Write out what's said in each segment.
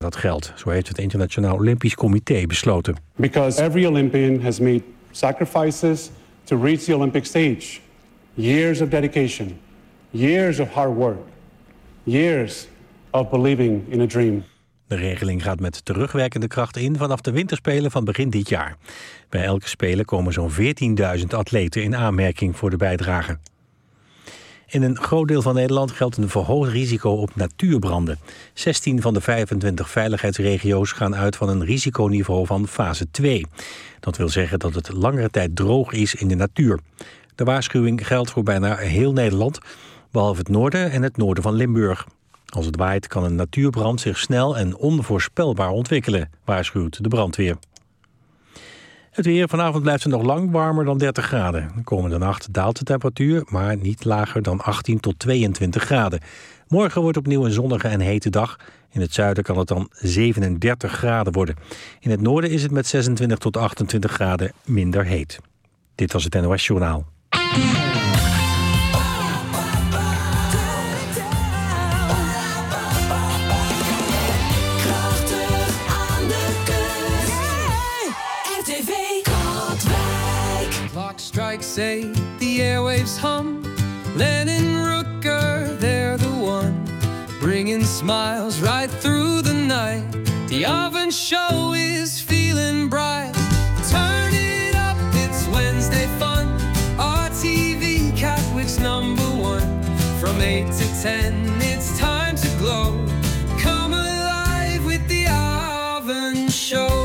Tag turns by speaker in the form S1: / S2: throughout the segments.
S1: dat geld. Zo heeft het Internationaal Olympisch Comité besloten.
S2: Because every Olympian has made sacrifices to reach the Olympic stage. Years of dedication, years of hard work, years of believing in a dream.
S1: De regeling gaat met terugwerkende kracht in vanaf de winterspelen van begin dit jaar. Bij elke spelen komen zo'n 14.000 atleten in aanmerking voor de bijdrage. In een groot deel van Nederland geldt een verhoogd risico op natuurbranden. 16 van de 25 veiligheidsregio's gaan uit van een risiconiveau van fase 2. Dat wil zeggen dat het langere tijd droog is in de natuur. De waarschuwing geldt voor bijna heel Nederland, behalve het noorden en het noorden van Limburg. Als het waait kan een natuurbrand zich snel en onvoorspelbaar ontwikkelen, waarschuwt de brandweer. Het weer. Vanavond blijft het nog lang warmer dan 30 graden. De komende nacht daalt de temperatuur, maar niet lager dan 18 tot 22 graden. Morgen wordt opnieuw een zonnige en hete dag. In het zuiden kan het dan 37 graden worden. In het noorden is het met 26 tot 28 graden minder heet. Dit was het NOS Journaal.
S3: Strikes say the airwaves hum. Lennon Rooker, they're the one, bringing smiles right through the night. The oven show is feeling bright. Turn it up, it's Wednesday fun. RTV Catwick's #1. From 8 to 10, it's time to glow. Come alive with the oven show.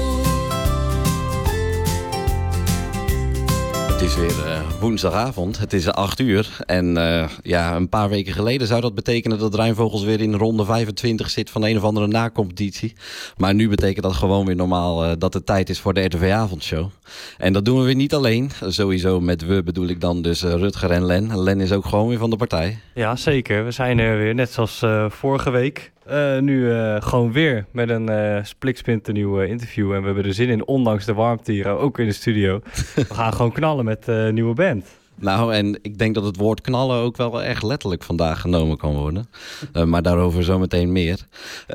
S4: Het is weer woensdagavond, het is 8 uur. En een paar weken geleden zou dat betekenen dat Rijnvogels weer in ronde 25 zit van een of andere nacompetitie. Maar nu betekent dat gewoon weer normaal dat het tijd is voor de RTV-avondshow. En dat doen we weer niet alleen. Sowieso met we bedoel ik dan dus Rutger en Len. Len is ook gewoon weer van de partij.
S5: Ja, zeker. We zijn er weer, net zoals vorige week. Nu gewoon weer met een spliksplinternieuw interview. En we hebben er zin in, ondanks de warmte hier ook in de studio. We gaan gewoon knallen met een nieuwe band.
S4: Nou, en ik denk dat het woord knallen ook wel erg letterlijk vandaag genomen kan worden. Maar daarover zometeen meer.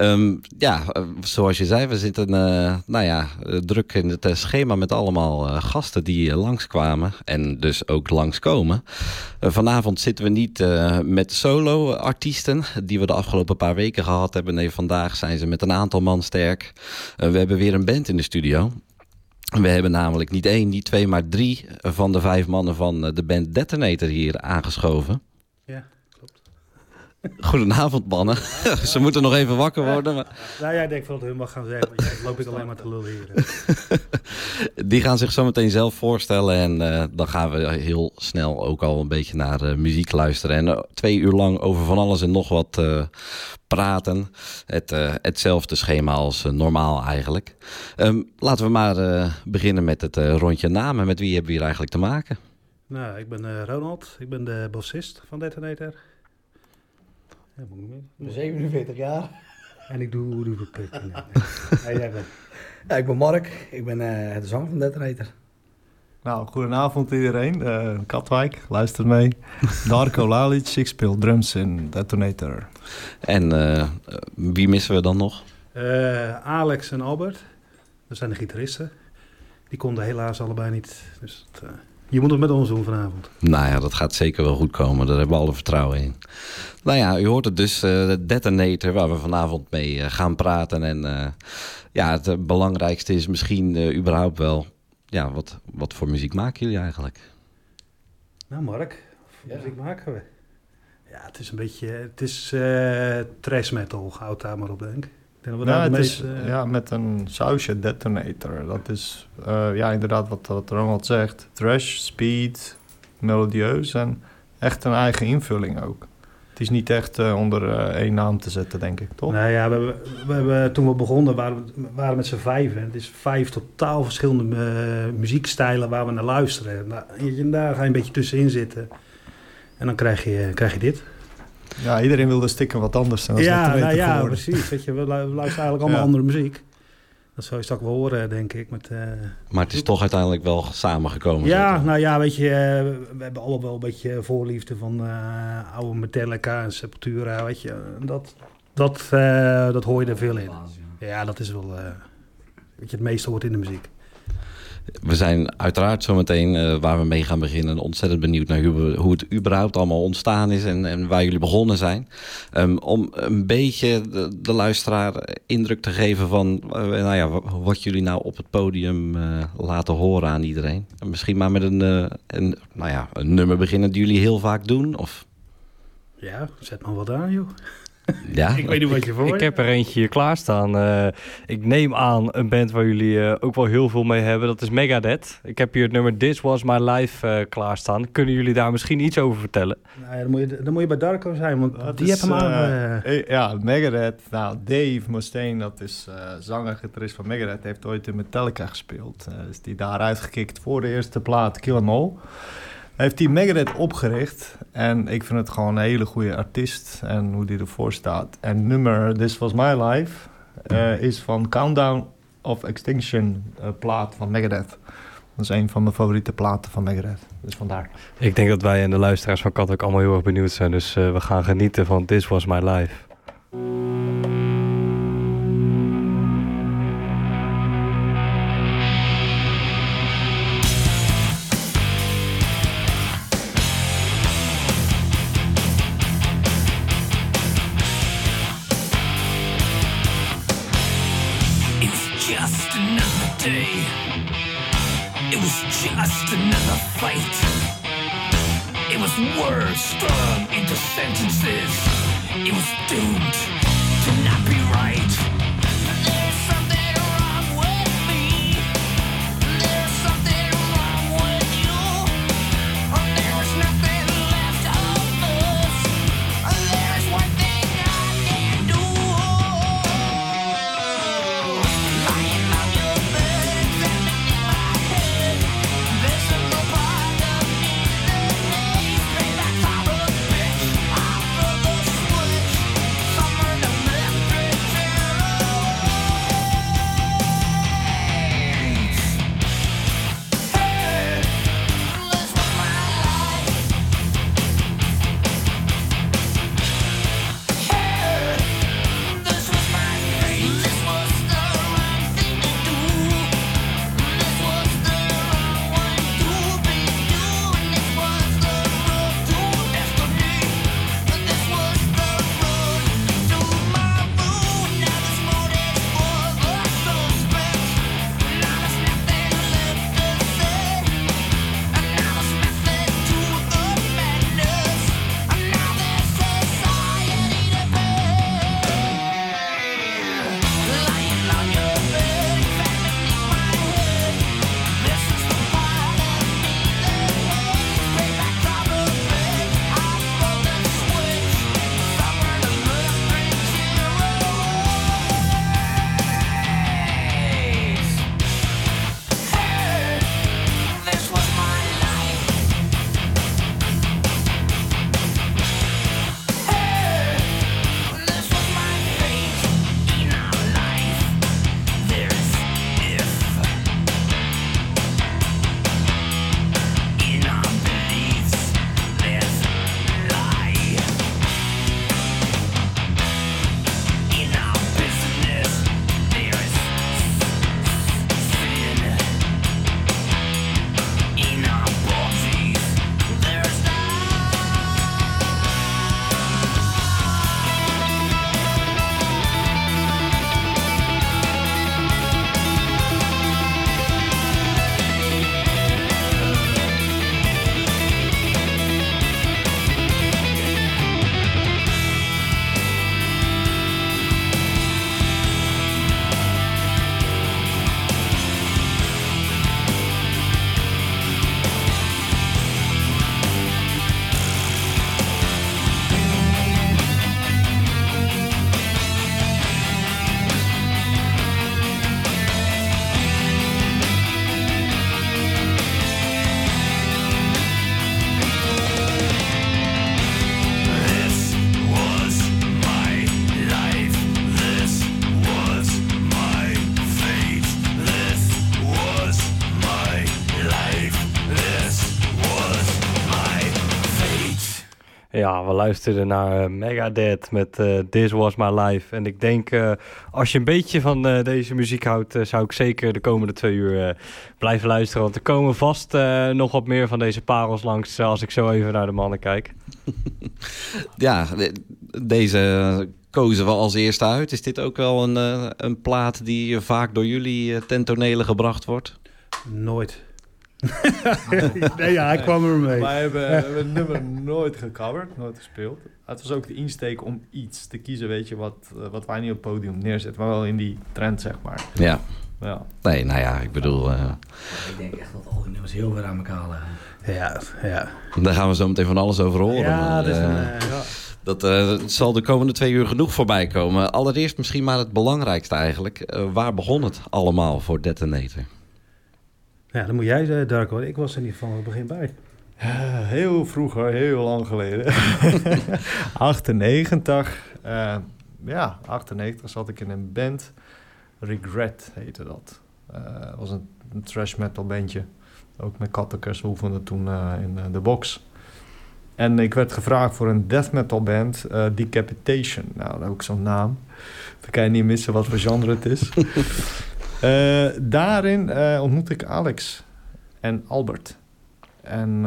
S4: Zoals je zei, we zitten druk in het schema met allemaal gasten die langskwamen. En dus ook langskomen. Vanavond zitten we niet met solo-artiesten die we de afgelopen paar weken gehad hebben. Nee, vandaag zijn ze met een aantal man sterk. We hebben weer een band in de studio. We hebben namelijk niet 1, niet 2, maar 3 van de 5 mannen van de band Detonator hier aangeschoven.
S6: Ja, klopt.
S4: Goedenavond, mannen. Ze moeten nog even wakker worden. Maar...
S6: Nou ja, ik denk dat hun mag gaan zeggen, want jij loop ik alleen maar te lullen hier.
S4: Die gaan zich zo meteen zelf voorstellen en dan gaan we heel snel ook al een beetje naar muziek luisteren. En 2 uur lang over van alles en nog wat praten. Hetzelfde schema als normaal eigenlijk. Laten we maar beginnen met het rondje namen. Met wie hebben we hier eigenlijk te maken?
S6: Nou, ik ben Ronald. Ik ben de bassist van Detonator. Ja,
S7: ik ben 47 jaar.
S6: En ik doe putten.
S7: Ja, ik ben Mark. Ik ben de zanger van Detonator.
S8: Nou, goedenavond iedereen. Katwijk, luister mee. Darko Lalic, ik speel drums in Detonator.
S4: En wie missen we dan nog?
S6: Alex en Albert. Dat zijn de gitaristen. Die konden helaas allebei niet. Dus je moet het met ons doen vanavond.
S4: Nou ja, dat gaat zeker wel goed komen. Daar hebben we alle vertrouwen in. Nou ja, u hoort het dus. De Detonator, waar we vanavond mee gaan praten. En het belangrijkste is misschien überhaupt wel... Ja, wat voor muziek maken jullie eigenlijk?
S6: Nou Mark, wat muziek maken we? Ja, het is een beetje... Het is thrash metal, houd daar maar op, denk ik.
S8: Met een sausje Detonator. Dat is inderdaad wat Ronald zegt. Thrash, speed, melodieus en echt een eigen invulling ook. Het is niet echt onder één naam te zetten, denk ik, toch?
S6: Nou ja, we hebben, toen we begonnen waren met z'n 5. Het is 5 totaal verschillende muziekstijlen waar we naar luisteren. Daar ga je een beetje tussenin zitten. En dan krijg je dit.
S8: Ja, iedereen wilde stikken wat anders zijn.
S6: Ja, precies. Weet je, we luisteren eigenlijk allemaal andere muziek. Dat zou je straks wel horen, denk ik.
S4: Maar het is toch uiteindelijk wel samengekomen.
S6: Ja, weet je, we hebben allemaal wel een beetje voorliefde van oude Metallica en Sepultura, weet je. Dat hoor je er veel in. Ja, dat is wel wat je het meeste hoort in de muziek.
S4: We zijn uiteraard zometeen, waar we mee gaan beginnen, ontzettend benieuwd naar hoe het überhaupt allemaal ontstaan is en waar jullie begonnen zijn. Om een beetje de luisteraar indruk te geven van wat jullie nou op het podium laten horen aan iedereen. Misschien maar met een nummer beginnen die jullie heel vaak doen? Of?
S6: Ja, zet maar wat aan, joh.
S4: Ja,
S6: ik weet niet wat je voor.
S5: Ik heb er eentje hier klaarstaan. Ik neem aan een band waar jullie ook wel heel veel mee hebben. Dat is Megadeth. Ik heb hier het nummer This Was My Life klaarstaan. Kunnen jullie daar misschien iets over vertellen?
S6: Nou ja, dan moet je bij Darko zijn, want die heeft hem aan.
S8: Ja, Megadeth. Nou, Dave Mustaine, dat is zanger-gitarist van Megadeth, heeft ooit in Metallica gespeeld. Is die daar uitgekikt voor de eerste plaat, Kill 'Em All. Heeft hij Megadeth opgericht. En ik vind het gewoon een hele goede artiest. En hoe die ervoor staat. En het nummer This Was My Life is van Countdown of Extinction plaat van Megadeth. Dat is een van mijn favoriete platen van Megadeth. Dus vandaar.
S5: Ik denk dat wij en de luisteraars van Kat ook allemaal heel erg benieuwd zijn. Dus we gaan genieten van This Was My Life.
S3: It was just another fight. It was words strung into sentences. It was doomed to not be right. There's something wrong with me. There's something wrong with you. There is nothing left of us. There's one thing I can do. Lying on your bed, examining my head. There's a little part of me that needs payback for a bitch. I'm for the switch. Summer
S5: we luisterden naar Megadeth met This Was My Life. En ik denk, als je een beetje van deze muziek houdt, zou ik zeker de komende 2 uur blijven luisteren. Want er komen vast nog wat meer van deze parels langs als ik zo even naar de mannen kijk.
S4: Ja, deze kozen we als eerste uit. Is dit ook wel een plaat die vaak door jullie ten tonele gebracht wordt?
S6: Nooit. Nee, ja, hij kwam er mee.
S8: Wij hebben het nummer nooit gecoverd, nooit gespeeld. Het was ook de insteek om iets te kiezen, weet je, wat wij niet op het podium neerzetten, maar wel in die trend, zeg maar.
S4: Ja.
S8: Ja.
S4: Nee, nou ja, ik bedoel...
S7: Ik denk echt dat al die nummers heel ver aan elkaar liggen.
S6: Ja.
S4: Daar gaan we zo meteen van alles over horen.
S6: Ja,
S4: maar, dat zal de komende 2 uur genoeg voorbij komen. Allereerst misschien maar het belangrijkste eigenlijk. Waar begon het allemaal voor Detonator?
S6: Ja, dan moet jij, Darko. Ik was er niet van het begin bij.
S8: Heel vroeger, heel lang geleden. 98. 98 zat ik in een band. Regret heette dat. Het was een thrash metal bandje. Ook met Kattekers oefenden toen in de box. En ik werd gevraagd voor een death metal band, Decapitation. Nou, dat is ook zo'n naam. Dan kan je niet missen wat voor genre het is. Daarin ontmoette ik Alex en Albert. En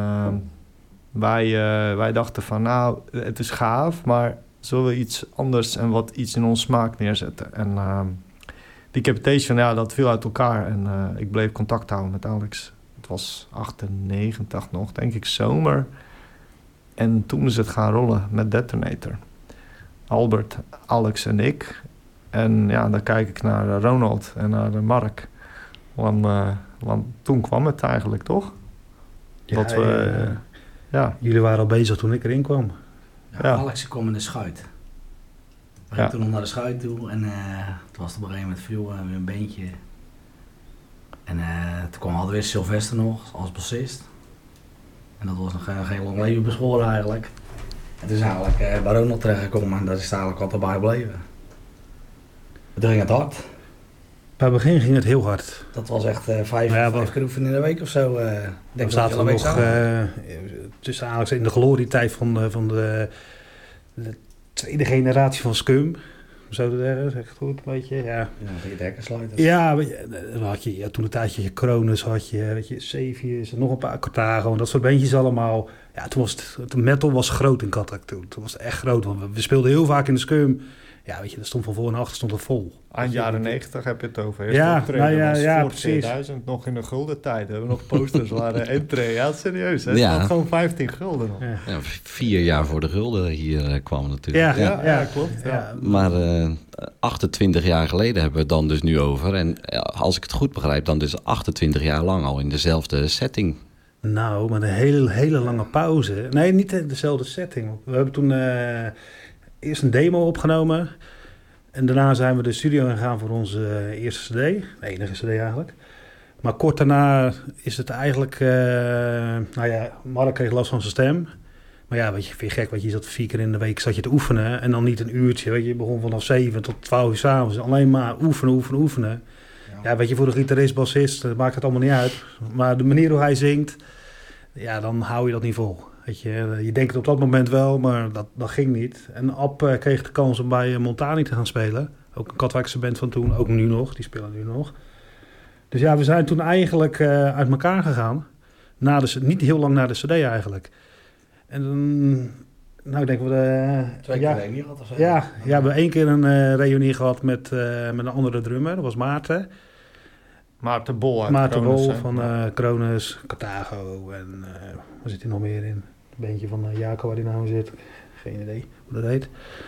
S8: wij dachten van, nou, het is gaaf, maar zullen we iets anders en iets in ons smaak neerzetten? En Decapitation, dat viel uit elkaar. En ik bleef contact houden met Alex. Het was 98 nog, denk ik, zomer. En toen is het gaan rollen met Detonator. Albert, Alex en ik. En dan kijk ik naar Ronald en naar Mark. Want toen kwam het eigenlijk, toch?
S6: Jullie waren al bezig toen ik erin kwam.
S7: Ja. Alex kwam in de schuit. We gingen toen nog naar de schuit toe. En toen was het op een gegeven moment veel weer een beentje. En toen hadden we weer Sylvester nog als bassist. En dat was nog geen lang leven beschoren eigenlijk. En toen is eigenlijk bij Ronald terechtgekomen en daar is het eigenlijk altijd bij gebleven. Toen ging het hard.
S6: Bij het begin ging het heel hard.
S7: Dat was echt 5 keer oefenen in de week of zo.
S6: We zaten nog tussen Alex in de glorietijd van de tweede generatie van Scum. Zo te zeggen, zeg ik het goed, een beetje. Ja,
S7: die dekkersluiters.
S6: Ja, dan had je toen een tijdje Cronus, had je Sevius, nog een paar Carthago en dat soort bandjes allemaal. Ja, toen was het metal was groot in Katwijk toen. Toen was het echt groot, want we speelden heel vaak in de Scum. Ja, weet je, dat stond van voor en achter stond het vol.
S8: Eind jaren 90 heb je het over.
S6: Ja,
S8: voor
S6: precies.
S8: 2000 nog in de gulden tijd. We hebben nog posters waar entree. Ja, serieus. Hè? Het was gewoon 15 gulden nog.
S4: Ja, 4 jaar voor de gulden hier kwam natuurlijk.
S8: Ja, klopt. Ja.
S4: Maar 28 jaar geleden hebben we het dan dus nu over. En als ik het goed begrijp, dan dus 28 jaar lang al in dezelfde setting.
S6: Nou, met een hele lange pauze. Nee, niet in dezelfde setting. We hebben toen eerst een demo opgenomen. En daarna zijn we de studio gegaan voor onze eerste cd. De enige cd eigenlijk. Maar kort daarna is het eigenlijk... Mark kreeg last van zijn stem. Maar ja, weet je, vind je gek, weet je, zat 4 keer in de week zat je te oefenen. En dan niet een uurtje, weet je. Je begon vanaf 7 tot 12 uur 's avonds. Alleen maar oefenen. Ja, weet je, voor de gitarist, bassist, maakt het allemaal niet uit. Maar de manier hoe hij zingt, ja, dan hou je dat niet vol. Weet je denkt het op dat moment wel, maar dat ging niet. En Ab kreeg de kans om bij Montani te gaan spelen. Ook een Katwijkse band van toen, ook nu nog. Die spelen nu nog. Dus ja, we zijn toen eigenlijk uit elkaar gegaan. Niet heel lang na de cd eigenlijk. En dan, nou denken we...
S7: 2 keer reunie gehad of zo?
S6: Ja, we hebben 1 keer een reunie gehad met een andere drummer. Dat was Maarten.
S8: Maarten Bol uit
S6: Maarten
S8: Cronus,
S6: Bol van Cronus, Carthago en waar zit hij nog meer in? Een beentje van Jaco waar die nou zit. Geen idee hoe dat heet.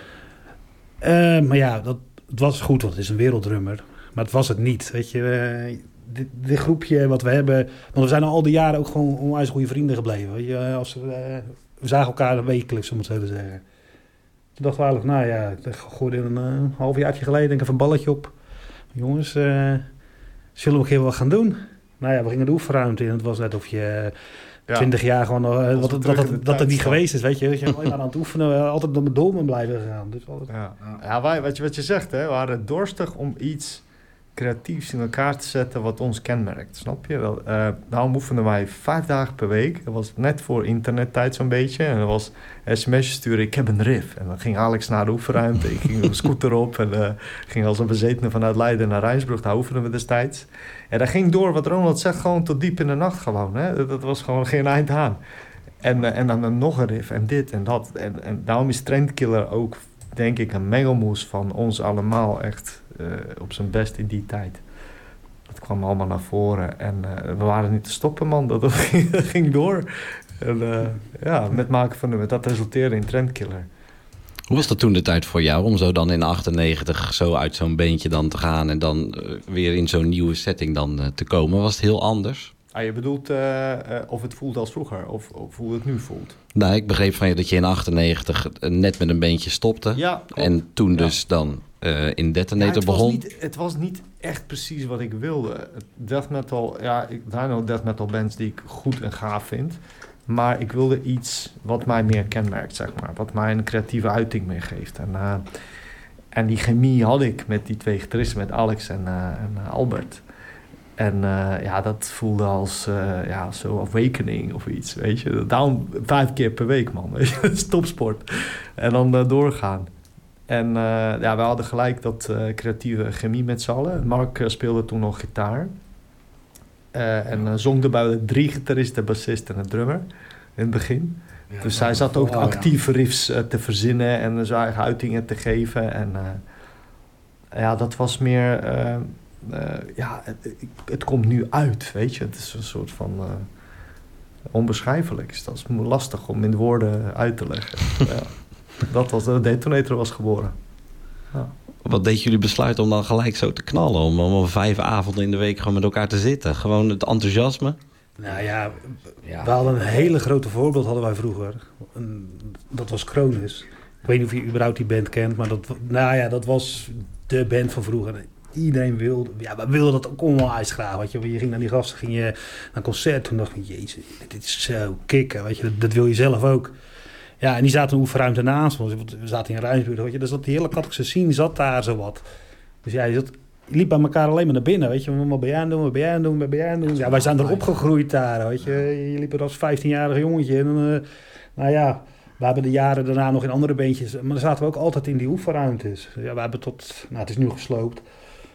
S6: Maar ja, het was goed, want het is een werelddrummer. Maar het was het niet, weet je. Dit groepje wat we hebben... Want we zijn al die jaren ook gewoon onwijs goede vrienden gebleven. Weet je, we zagen elkaar wekelijks, om het zo te zeggen. Toen dachten we eigenlijk, nou ja, ik gooide een halfjaartje geleden denk ik even een balletje op. Jongens, zullen we een keer wat gaan doen? Nou ja, we gingen de oefenruimte in. Het was net of je 20 jaar gewoon dat het niet geweest is, weet je. Dat je alleen maar aan het oefenen, altijd door me blijven gegaan. Dus
S8: wat je zegt, hè, we waren dorstig om iets creatiefs in elkaar te zetten wat ons kenmerkt, snap je? Daarom oefenden wij 5 dagen per week. Dat was net voor internettijd zo'n beetje. En dat was sms'jes sturen, ik heb een riff. En dan ging Alex naar de oefenruimte, ik ging een scooter op... en ging als een bezetene vanuit Leiden naar Rijnsburg. Daar oefenden we destijds. En dat ging door, wat Ronald zegt, gewoon tot diep in de nacht gewoon. Hè? Dat was gewoon geen eind aan. En dan nog een riff en dit en dat. En daarom is Trendkiller ook, denk ik, een mengelmoes van ons allemaal echt op zijn best in die tijd. Dat kwam allemaal naar voren. En we waren niet te stoppen, man. Dat ging door. En met maken van nummers. Dat resulteerde in Trendkiller.
S4: Hoe was dat toen de tijd voor jou om zo dan in 98 zo uit zo'n beentje dan te gaan en dan weer in zo'n nieuwe setting dan te komen? Was het heel anders?
S8: Je bedoelt of het voelt als vroeger of hoe het nu voelt?
S4: Nou, ik begreep van je dat je in 98 net met een beentje stopte.
S8: Ja,
S4: en toen dus dan in Detonator begon.
S8: Het was niet echt precies wat ik wilde. Death metal, ik zijn nog death metal bands die ik goed en gaaf vind. Maar ik wilde iets wat mij meer kenmerkt, zeg maar. Wat mij een creatieve uiting meer geeft. En die chemie had ik met die 2 gitaristen, met Alex en Albert. En dat voelde als zo awakening of iets, weet je. Daarom 5 keer per week, man. Weet je? Dat is topsport. En dan doorgaan. En we hadden gelijk dat creatieve chemie met z'n allen. Mark speelde toen nog gitaar. En zong erbij de 3 gitaristen, bassist en een drummer in het begin. Ja, dus hij zat ook actief riffs te verzinnen en zijn eigen uitingen te geven. En dat was meer... het komt nu uit, weet je. Het is een soort van onbeschrijfelijk. Dat is lastig om in woorden uit te leggen. Dat was de Detonator was geboren. Ja.
S4: Wat deed jullie besluiten om dan gelijk zo te knallen? Om 5 avonden in de week gewoon met elkaar te zitten? Gewoon het enthousiasme?
S6: Nou ja, we hadden een hele grote voorbeeld hadden wij vroeger. Dat was Kronos. Ik weet niet of je überhaupt die band kent, maar dat was de band van vroeger. Iedereen wilde, we wilden dat ook onwijs graag. Weet je ging naar die gasten, ging je naar een concert. Toen dacht ik, jezus, dit is zo kicken. Weet je, dat wil je zelf ook. Ja, en die zaten in een oefenruimte naast ons. We zaten in Rijnsburg, weet je. Dus dat die hele Katholische scene zat daar zo wat. Dus je liep bij elkaar alleen maar naar binnen, weet je. Wat ben jij aan het doen, wat ben jij aan het doen? Ja, wij zijn er opgegroeid daar, weet je. Je liep er als 15-jarig jongetje. En we hebben de jaren daarna nog in andere beentjes. Maar dan zaten we ook altijd in die oefenruimtes. Ja, we hebben het is nu gesloopt.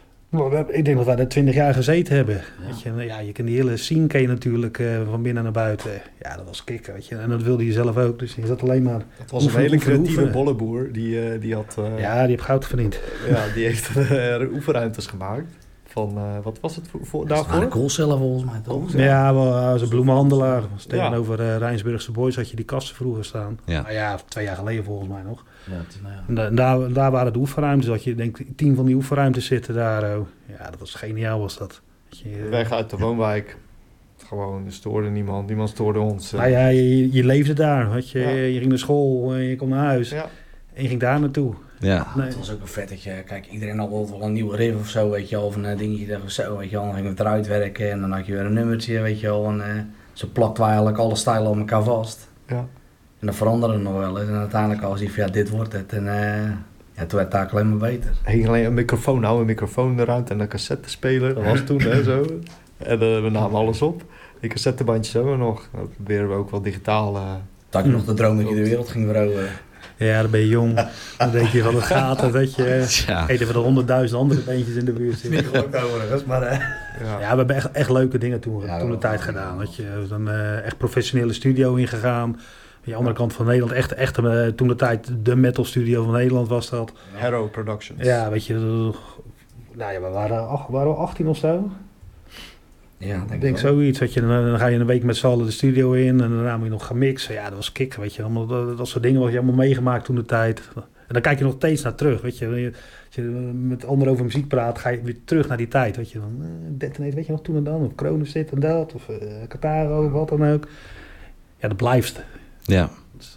S6: Ik denk dat wij er 20 jaar gezeten hebben. Ja. Weet je, je kan die hele scene ken je natuurlijk van binnen naar buiten. Ja, dat was kicken, weet je. En dat wilde je zelf ook. Dus je zat alleen maar...
S8: Het was een hele creatieve bolleboer. Die had...
S6: die heeft goud verdiend.
S8: Ja, die heeft oefenruimtes gemaakt. Van, wat was het daarvoor?
S7: Dat koolcellen volgens mij, toch?
S6: Ja, hij was een bloemenhandelaar. Tegenover Rijnsburgse Boys had je die kasten vroeger staan. Ja. 2 jaar geleden volgens mij nog. Ja. En daar waren de oefenruimtes. Dat je denkt, 10 van die oefenruimtes zitten daar. Ja, dat was geniaal was dat.
S8: Weg uit de woonwijk. Gewoon, er stoorde niemand stoorde ons.
S6: Je leefde daar. Weet je. Je ging naar school, je kwam naar huis. Ja. En je ging daar naartoe.
S4: Ja.
S7: Het was ook een vet dat je, kijk, iedereen had wel een nieuwe riff of zo, weet je wel, of een dingetje of zo, weet je wel. Dan gingen we het eruit werken en dan had je weer een nummertje, weet je wel. En zo plakten we eigenlijk alle stijlen op elkaar vast. Ja. En dat veranderde nog wel eens. En uiteindelijk als je van, dit wordt het. En toen werd het eigenlijk alleen maar beter.
S8: Er ging alleen een microfoon eruit en een cassette spelen. Dat was toen, hè, zo. En we namen alles op. Die cassettebandjes hebben we nog. Dat proberen we ook wel digitaal.
S7: Toen had je nog de droom dat je de wereld ging veroveren.
S6: Ja, dan ben je jong. Dan denk je van het gaat. Dat je eten we er 100.000 andere beentjes in de buurt zitten.
S7: Niet ook overigens, maar...
S6: we hebben echt leuke dingen toen de tijd gedaan. Dat je dan echt professionele studio ingegaan. Aan de andere kant van Nederland. Echt toen de tijd de metal studio van Nederland was dat.
S8: Hero Productions.
S6: Ja, weet je. We waren 18 of zo.
S7: Ja,
S6: ik denk zoiets. Weet je, dan ga je een week met z'n allen de studio in en daarna moet je nog gaan mixen. Ja, dat was kicken, weet je. Allemaal, dat soort dingen wat je allemaal meegemaakt toen de tijd. En dan kijk je nog steeds naar terug, weet je. Als je met anderen over muziek praat, ga je weer terug naar die tijd, weet je. Dan Detonator, weet je nog toen en dan, of Kronos dit en dat, of Kataro, of wat dan ook. Ja, dat blijft.
S4: Ja. Dus,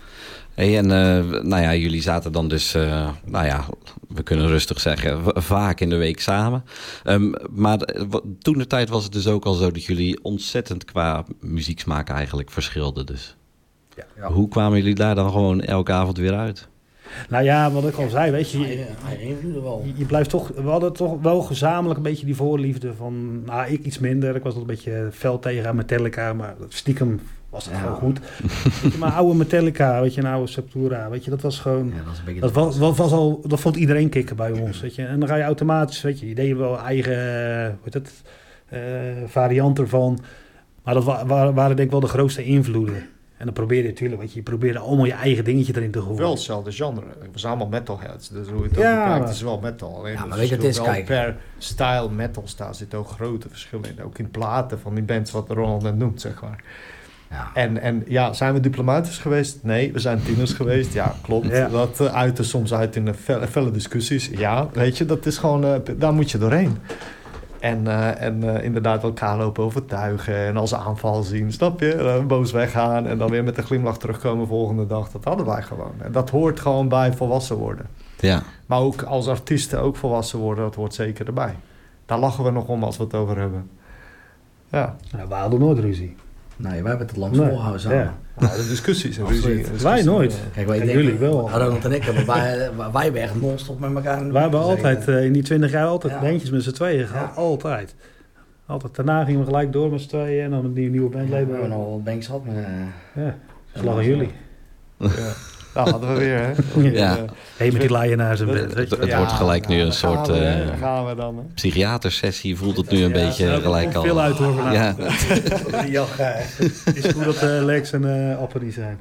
S4: jullie zaten dan dus, we kunnen rustig zeggen, vaak in de week samen. Maar toen de tijd was het dus ook al zo dat jullie ontzettend qua muzieksmaak eigenlijk verschilden dus. Ja. Hoe kwamen jullie daar dan gewoon elke avond weer uit?
S6: Nou ja, wat ik al zei, weet je...
S7: Hij invloedde wel.
S6: Je blijft toch... We hadden toch wel gezamenlijk een beetje die voorliefde van... Nou, ik iets minder. Ik was nog een beetje fel tegen aan Metallica, maar stiekem was het gewoon goed. Weet je, maar oude Metallica, weet je, een oude Sepultura, weet je, dat was gewoon... Ja, dat vond iedereen kicken bij ons, weet je. En dan ga je automatisch, weet je, deed wel eigen, variant ervan. Maar dat waren denk ik wel de grootste invloeden. En dan probeer je natuurlijk, weet je probeerde allemaal je eigen dingetje erin te gooien.
S8: Wel hetzelfde genre. Het was allemaal metalheads. Dus hoe je het ook bekijkt, is wel metal. Alleen
S7: maar weet je, het is, kijk...
S8: Per style metal zitten ook grote verschillen in. Ook in platen van die bands wat Ronald net noemt, zeg maar. Ja. En ja, zijn we diplomatisch geweest? Nee, we zijn tieners geweest. Ja, klopt. Ja. Dat uitte soms uit in felle discussies. Ja, weet je, dat is gewoon... daar moet je doorheen. En inderdaad elkaar lopen overtuigen en als aanval zien, snap je? Boos weggaan en dan weer met een glimlach terugkomen volgende dag. Dat hadden wij gewoon. En dat hoort gewoon bij volwassen worden. Ja. Maar ook als artiesten ook volwassen worden, dat hoort zeker erbij. Daar lachen we nog om als we het over hebben. Ja.
S6: Nou, we hadden nooit ruzie.
S7: Nee, wij hebben het land volhouden samen. Ja.
S8: Nou, de discussies en ruzie.
S6: Wij nooit.
S7: Kijk, wij denken, jullie wel. Ronald en ik, wij hebben echt non-stop met elkaar.
S6: Wij hebben altijd, in die 20 jaar, altijd bandjes met z'n tweeën gehad. Ja. Altijd. Daarna gingen we gelijk door met z'n tweeën en dan met die nieuwe bandleden.
S7: We hebben al wat banks gehad.
S6: Ja, slagen jullie.
S8: Ja. Nou, hadden we weer, hè?
S4: Ja.
S6: Met die laaienaars en band.
S4: Het wordt gelijk nu een soort
S8: gaan we dan,
S4: psychiatersessie. Voelt het nu een beetje gelijk al.
S6: Veel uit hoor vanavond.
S4: Ja.
S6: Het is goed dat Lex en Appel niet zijn.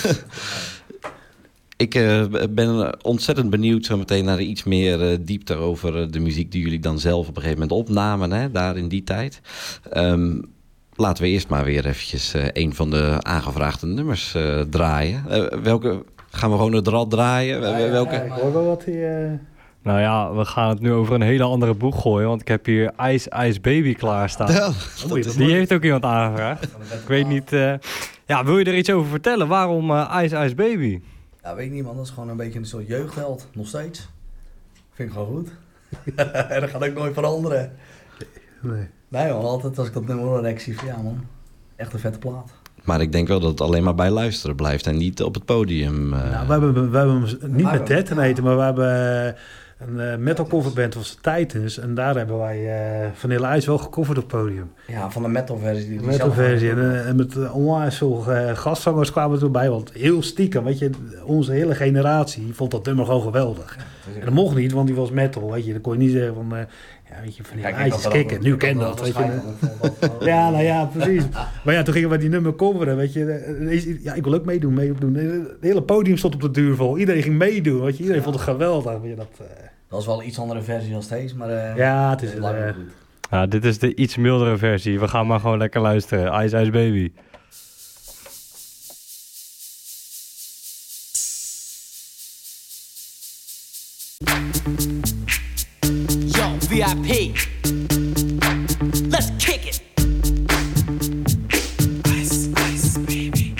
S4: Ik ben ontzettend benieuwd zo meteen naar iets meer diepte over de muziek die jullie dan zelf op een gegeven moment opnamen, hè, daar in die tijd. Laten we eerst maar weer eventjes een van de aangevraagde nummers draaien. Welke gaan we gewoon het rad draaien? Welke?
S6: Ik hoor wel wat hij...
S5: Nou ja, we gaan het nu over een hele andere boeg gooien. Want ik heb hier Ice Ice Baby klaarstaan.
S4: Ja,
S5: die heeft ook iemand aangevraagd. Ik weet niet... wil je er iets over vertellen? Waarom Ice Ice Baby?
S7: Ja, weet ik niet man. Dat is gewoon een beetje een soort jeugdheld. Nog steeds. Vind ik gewoon goed. En dat gaat ook nooit veranderen. Nee man, altijd als ik dat nummer hoor, denk ik van ja man. Echt een vette plaat.
S4: Maar ik denk wel dat het alleen maar bij luisteren blijft en niet op het podium.
S6: Nou, we hebben niet met Detonator, maar we hebben een metal coverband, was Titans. En daar hebben wij Vanilla Ice wel gecoverd op het podium.
S7: Ja, van de metal versie.
S6: De metal versie. En met onwijs veel gastzangers kwamen er bij. Want heel stiekem, weet je, onze hele generatie vond dat nummer gewoon geweldig. Ja, en dat mocht niet, want die was metal, weet je. Dan kon je niet zeggen van... weet je, Vanilla Ice is kicken. Nu ken dat, weet je. Ja, nou ja, precies. Maar ja, toen gingen we die nummer coveren, weet je. Ja, ik wil ook meedoen. Het hele podium stond op de duur vol. Iedereen ging meedoen, weet je. Iedereen vond het geweldig. Weet je,
S7: dat is wel een iets andere versie als deze, maar...
S6: ja, het is...
S5: goed. Dit is de iets mildere versie. We gaan maar gewoon lekker luisteren. Ice Ice Baby.
S9: VIP. Let's kick it. Ice, ice, baby.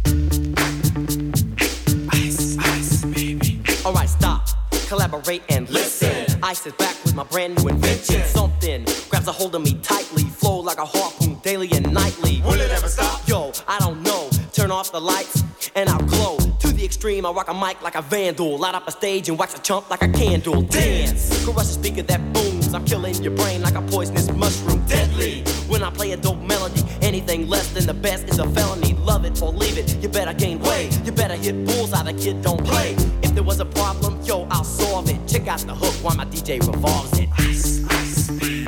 S9: Ice, ice, baby. Alright, stop. Collaborate and listen. Ice is back with my brand new invention. Something grabs a hold of me tightly. Flow like a harpoon daily and nightly. Will it ever stop? Yo, I don't know. Turn off the lights and I'll glow. To the extreme, I rock a mic like a vandal. Light up a stage and wax a chump like a candle. Dance, crush a speaker that booms. I'm killing your brain like a poisonous mushroom. Deadly, when I play a dope melody. Anything less than the best is a felony. Love it or leave it, you better gain weight. You better hit bullseye, the kid don't play. If there was a problem, yo, I'll solve it. Check out the hook while my DJ revolves it. Ice, ice, baby.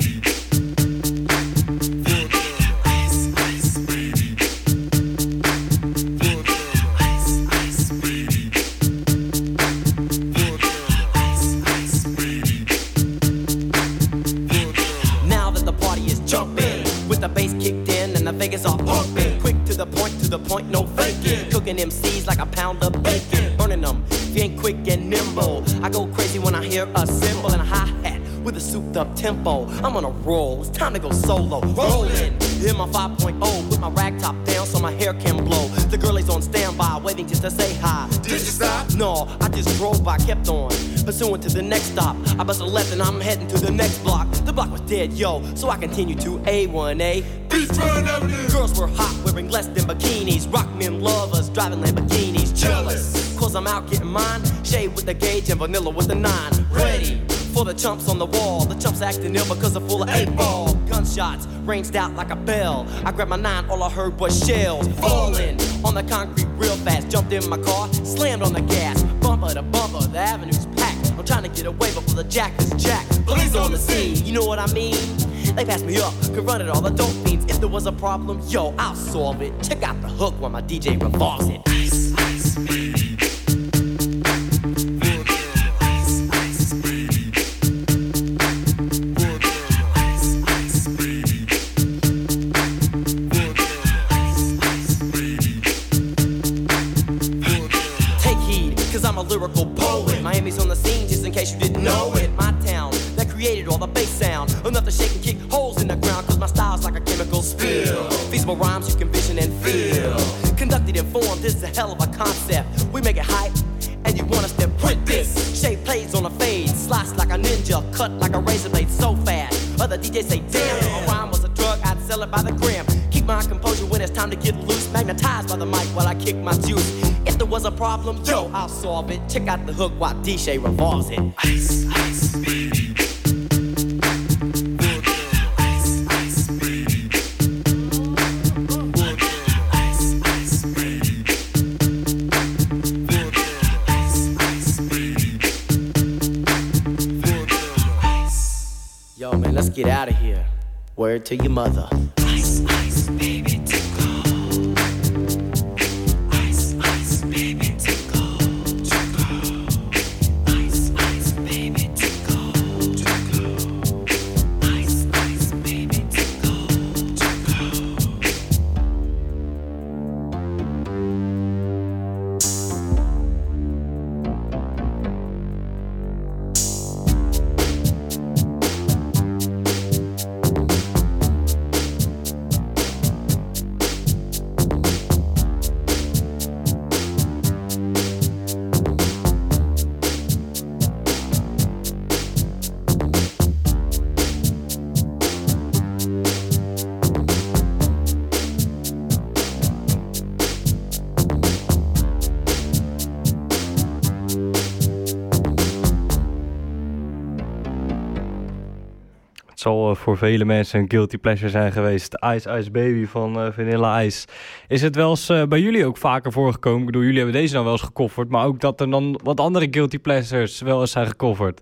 S9: Vegas are pumping, quick to the point, no faking. Cooking MCs like a pound of bacon, burning them. If you ain't quick and nimble, I go crazy when I hear a cymbal and a hi-hat with a souped up tempo. I'm on a roll, it's time to go solo. Rolling, hit my 5.0, put my rag top down so my hair can blow. The girl is on standby, waiting just to say hi. Did you stop? No, I just drove by, kept on. pursuing to the next stop. I bust a left and I'm heading to the next block. The block was dead, yo, so I continued to A1A. Beachfront Avenue. Girls were hot, wearing less than bikinis. Rock men lovers, driving Lamborghinis. Jealous, cause I'm out getting mine. Shade with the gauge and vanilla with the 9. Ready for the chumps on the wall. The chumps acting ill because they're full of 8-ball. Gunshots ranged out like a bell. I grabbed my 9, all I heard was shells falling on the concrete real fast. Jumped in my car, slammed on the gas. Bumper to bumper, the avenue's packed. I'm trying to get away before the jack is jacked. Police on the scene, you know what I mean? They passed me up, could run it all the dope fiends. If there was a problem, yo, I'll solve it. Check out the hook while my DJ revolves it. Ice, ice, baby. Lyrical poet. Miami's on the scene, just in case you didn't know it. My town that created all the bass sound, enough to shake and kick holes in the ground. Cause my style's like a chemical spill. Feasible rhymes you can vision and feel. Conducted in form, this is a hell of a concept. We make it hype, and you want us to print this. Shape plays on a fade, slice like a ninja, cut like a razor blade so fast. Other DJs say, damn, a rhyme was a drug, I'd sell it by the gram. Keep my composure when it's time to get loose. Magnetized by the mic while I kick my juice. If there was a problem, yo, I'll solve it. Check out the hook while DJ revolves it. Ice, ice, baby. Ice, ice, baby. Ice, ice, baby. Ice, ice, baby. Yo, man, let's get out of here. Word to your mother. Ice, ice, baby, to go. Ice, ice, baby, to go. To go. Ice, ice, baby, to go. To go. Ice, ice, baby, to go. To go.
S5: Het zal voor vele mensen een guilty pleasure zijn geweest. Ice Ice Baby van Vanilla Ice. Is het wel eens bij jullie ook vaker voorgekomen? Ik bedoel, jullie hebben deze nou wel eens gecoverd. Maar ook dat er dan wat andere guilty pleasures wel eens zijn gecoverd.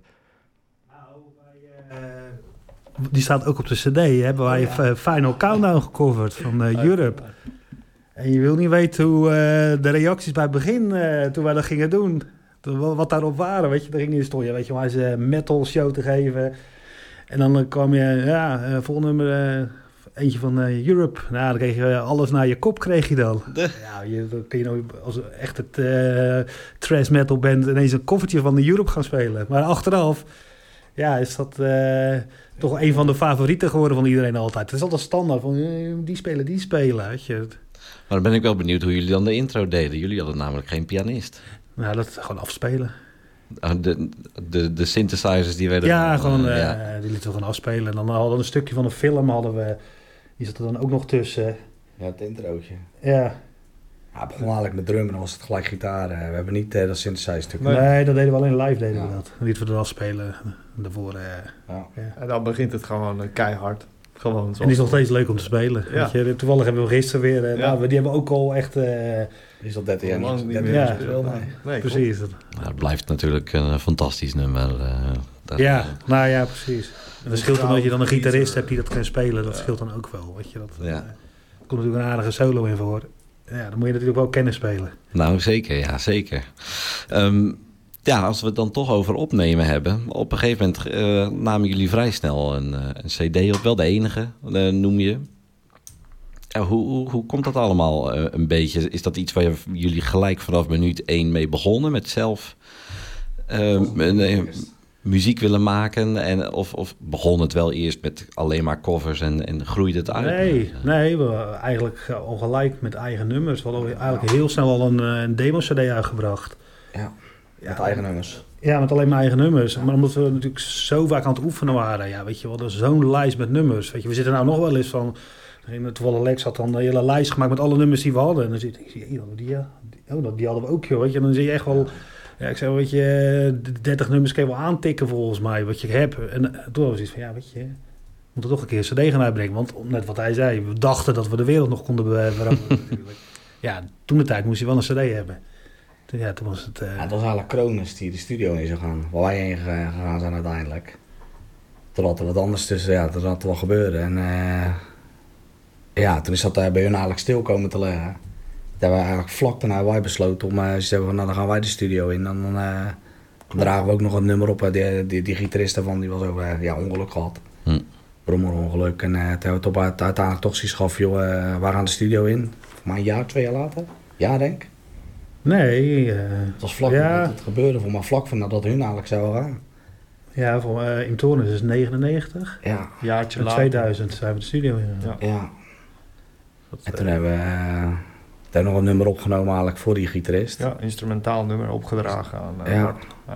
S6: Die staat ook op de cd. Hebben wij Final Countdown gecoverd van Europe. En je wil niet weten hoe de reacties bij het begin, toen wij dat gingen doen. Wat daarop waren, weet je. Er ging niet stond je, weet je, maar een metal show te geven. En dan kwam je, volgende nummer, eentje van Europe. Nou, dan kreeg je alles naar je kop, kreeg je dan. Ja, dan kun je nou als echt het thrash metal band ineens een koffertje van de Europe gaan spelen. Maar achteraf, ja, is dat toch een van de favorieten geworden van iedereen altijd. Het is altijd standaard van, die spelen, weet je.
S4: Maar dan ben ik wel benieuwd hoe jullie dan de intro deden. Jullie hadden namelijk geen pianist.
S6: Nou, dat gewoon afspelen.
S4: De synthesizers die werden...
S6: Ja, gewoon, die lieten we gewoon afspelen. En dan hadden we een stukje van een film, die zat er dan ook nog tussen.
S7: Ja, het introotje.
S6: Ja.
S7: Ja, het begon eigenlijk met drummen, dan was het gelijk gitaar. We hebben niet dat synthesizer stuk.
S6: Nee, dat deden we alleen live, we dat. Dan lieten we er afspelen. Daarvoor,
S8: ja. En dan begint het gewoon keihard. Gewoon
S6: en die is nog steeds leuk om te spelen. Ja. Weet je, toevallig hebben we gisteren weer... die hebben ook al echt...
S7: is al 30 jaar
S6: niet meer. Nee, precies.
S4: Het blijft natuurlijk een fantastisch nummer.
S6: Precies. En het scheelt dan dat je dan een gitarist hebt die dat kan spelen. Dat scheelt dan ook wel. Weet je, dat komt natuurlijk een aardige solo in voor. Ja, dan moet je natuurlijk wel kennen spelen.
S4: Nou, zeker. Ja, zeker. Als we het dan toch over opnemen hebben. Op een gegeven moment namen jullie vrij snel een cd op. Wel de enige, noem je. Hoe komt dat allemaal een beetje? Is dat iets waar jullie gelijk vanaf minuut 1 mee begonnen? Met zelf muziek willen maken? Of begon het wel eerst met alleen maar covers en groeide het uit?
S6: Nee, we eigenlijk al gelijk met eigen nummers. We hadden eigenlijk heel snel al een demo-cd uitgebracht.
S7: Ja, met eigen nummers.
S6: Ja, met alleen mijn eigen nummers. Maar omdat we natuurlijk zo vaak aan het oefenen waren. Ja, weet je wel, er is zo'n lijst met nummers. Weet je, we zitten nou nog wel eens van... Toevallig Lex had dan een hele lijst gemaakt met alle nummers die we hadden. En dan zie je, die hadden we ook, joh. Weet je, en dan zie je echt wel... Ja, ik zeg, weet je, 30 nummers kun je wel aantikken volgens mij, wat je hebt. En toen was iets van, ja, weet je... We moeten toch een keer een cd gaan uitbrengen. Want net wat hij zei, we dachten dat we de wereld nog konden veranderen natuurlijk. Ja, toen de tijd moest je wel een cd hebben. Toen was het...
S7: Ja, het was eigenlijk Kronos die de studio in zou gaan. Waar wij heen gegaan zijn uiteindelijk. Toen had er wat anders tussen, ja, dat had wel gebeuren. En toen is dat bij hun eigenlijk stil komen te liggen. Toen hebben we eigenlijk vlak daarna wij besloten om... ze zeggen, nou, dan gaan wij de studio in. Dan dragen we ook nog een nummer op. Die gitarist daarvan, die was ook ongeluk gehad. Brommerongeluk. En toen hebben we het uiteindelijk toch zoiets gaf, joh, we gaan de studio in. Maar een jaar, 2 jaar later. Ja, denk ik.
S6: Nee.
S7: Het was vlak nadat het gebeurde, voor maar vlak van nadat hun eigenlijk zouden gaan.
S6: Ja, voor Imtornis is 99.
S7: Ja.
S8: Jaartje later.
S6: 2000 zijn we de studio in.
S7: Ja. En toen hebben we nog een nummer opgenomen eigenlijk voor die gitarist.
S8: Ja, instrumentaal nummer opgedragen aan
S7: ja.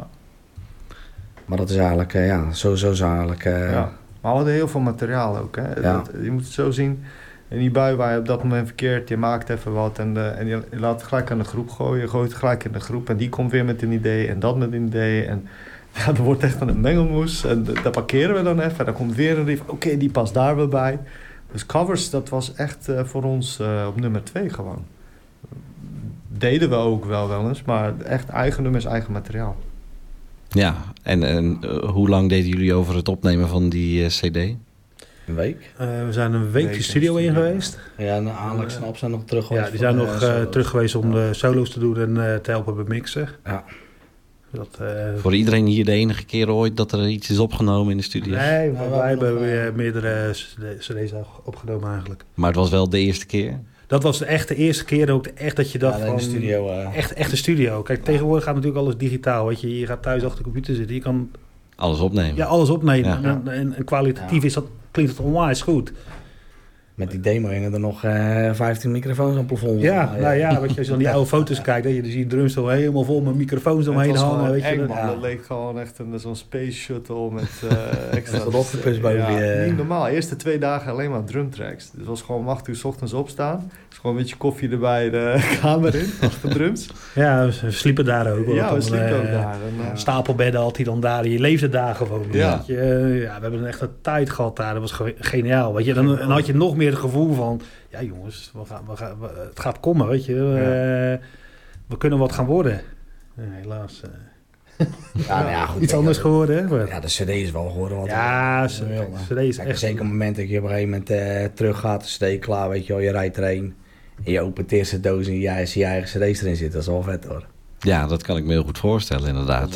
S7: Maar dat is eigenlijk, sowieso is eigenlijk...
S8: Maar we hadden heel veel materiaal ook, hè.
S7: Ja.
S8: Je moet het zo zien... En die bui waar je op dat moment verkeert, je maakt even wat en je laat het gelijk aan de groep gooien. Je gooit het gelijk in de groep en die komt weer met een idee en dat met een idee. En ja, er wordt echt een mengelmoes en daar parkeren we dan even. En dan komt weer een riff, oké, die past daar weer bij. Dus covers, dat was echt voor ons op nummer 2 gewoon. Deden we ook wel eens, maar echt eigen nummers, eigen materiaal.
S4: Ja, en hoe lang deden jullie over het opnemen van die cd?
S7: Een week.
S6: We zijn een week de studio in geweest.
S7: Ja, en Alex en Ab zijn nog terug geweest.
S6: Ja, die zijn nog terug geweest om de solo's te doen en te helpen bemixen.
S7: Ja.
S4: Voor iedereen hier de enige keer ooit dat er iets is opgenomen in de studio?
S6: Nee, wij hebben weer meerdere cd's opgenomen eigenlijk.
S4: Maar het was wel de eerste keer?
S6: Dat was echt de eerste keer ook echt dat je dacht van...
S7: de studio,
S6: echt een studio. Kijk, tegenwoordig gaat natuurlijk alles digitaal. Weet je gaat thuis achter de computer zitten. Je kan...
S4: Alles opnemen.
S6: Ja, alles opnemen.
S4: Ja.
S6: En kwalitatief klinkt het onwijs goed.
S7: Met die demo hingen er nog 15 microfoons aan het plafond.
S6: Ja, nou ja, weet je, als je dan die oude foto's kijkt, dan zie je de drumstel helemaal vol met microfoons omheen hangen. Weet je,
S8: eng, man. Dat leek gewoon echt zo'n space shuttle met extra...
S7: Met wat octopus boven je...
S8: Niet normaal. Eerste 2 dagen alleen maar drumtracks. Dus het was gewoon 8 uur 's ochtends opstaan. Dus gewoon een beetje koffie erbij de kamer in, achter drums.
S6: Ja, we sliepen daar ook.
S8: Ja, we sliepen ook daar.
S6: Stapelbedden had hij dan daar. Je leefde daar gewoon.
S8: Ja.
S6: Weet je. We hebben echt een tijd gehad daar. Dat was geniaal. Weet je. Dan had je nog meer het gevoel van... Ja jongens, het gaat komen, weet je. We kunnen wat gaan worden. Helaas. Goed, iets anders geworden, hè? Maar...
S7: Ja, de cd is wel geworden. Wat
S6: cd is echt...
S7: Zeker op het moment dat je op een gegeven moment terug gaat, de cd klaar, weet je wel. Je rijdt erheen en je opent de eerste doos en je ziet je eigen cd's erin zitten. Dat is wel vet, hoor.
S4: Ja, dat kan ik me heel goed voorstellen, inderdaad.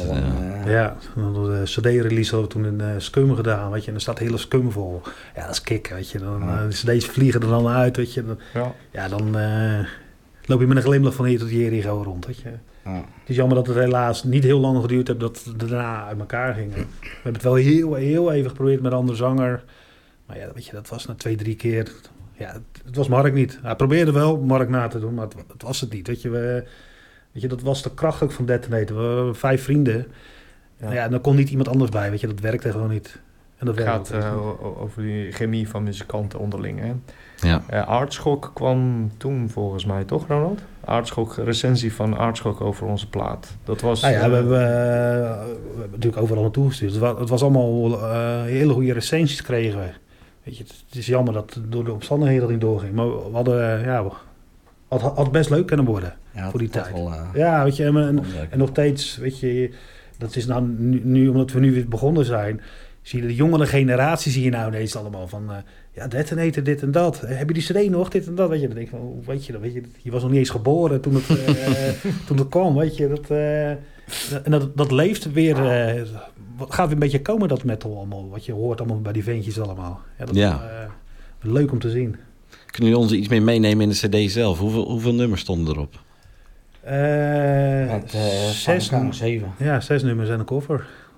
S6: De cd-release hadden we toen in Scum gedaan, weet je. En er staat hele Scum vol. Ja, dat is kick, weet je. De cd's vliegen er dan uit, weet je. Dan loop je met een glimlach van hier tot Jericho rond, weet je. Ja. Het is jammer dat het helaas niet heel lang geduurd heeft dat het daarna uit elkaar ging. We hebben het wel heel even geprobeerd met een andere zanger. Maar ja, weet je, dat was na 2-3 keer... Ja, het was Mark niet. Hij probeerde wel Mark na te doen, maar het was het niet, weet je. Weet je, dat was de kracht ook van Detonator. We waren 5 vrienden. Ja, en dan kon niet iemand anders bij, weet je. Dat werkte gewoon niet. En dat
S8: het gaat over die chemie van muzikanten onderling, hè.
S4: Ja.
S8: Aardschok kwam toen volgens mij, toch Ronald? Recensie van Aardschok over onze plaat. Dat was...
S6: we hebben natuurlijk overal naartoe gestuurd. Het was allemaal hele goede recensies kregen we. Weet je, het is jammer dat door de omstandigheden dat niet doorging. Maar we hadden... had best leuk kunnen worden voor die tijd. Wel, weet je, en nog steeds, weet je, dat is nou nu omdat we nu weer begonnen zijn, zie je de jongere generatie zie je nou ineens allemaal van, Detonator dit en dat. Heb je die CD nog, dit en dat? Weet je, dan denk ik van, weet je, was nog niet eens geboren toen het kwam, weet je. En dat leeft weer, gaat weer een beetje komen dat metal allemaal, wat je hoort allemaal bij die ventjes allemaal. Leuk om te zien.
S4: Kunnen jullie ons iets meer meenemen in de cd zelf? Hoeveel nummers stonden erop?
S6: 6 nummers en een cover.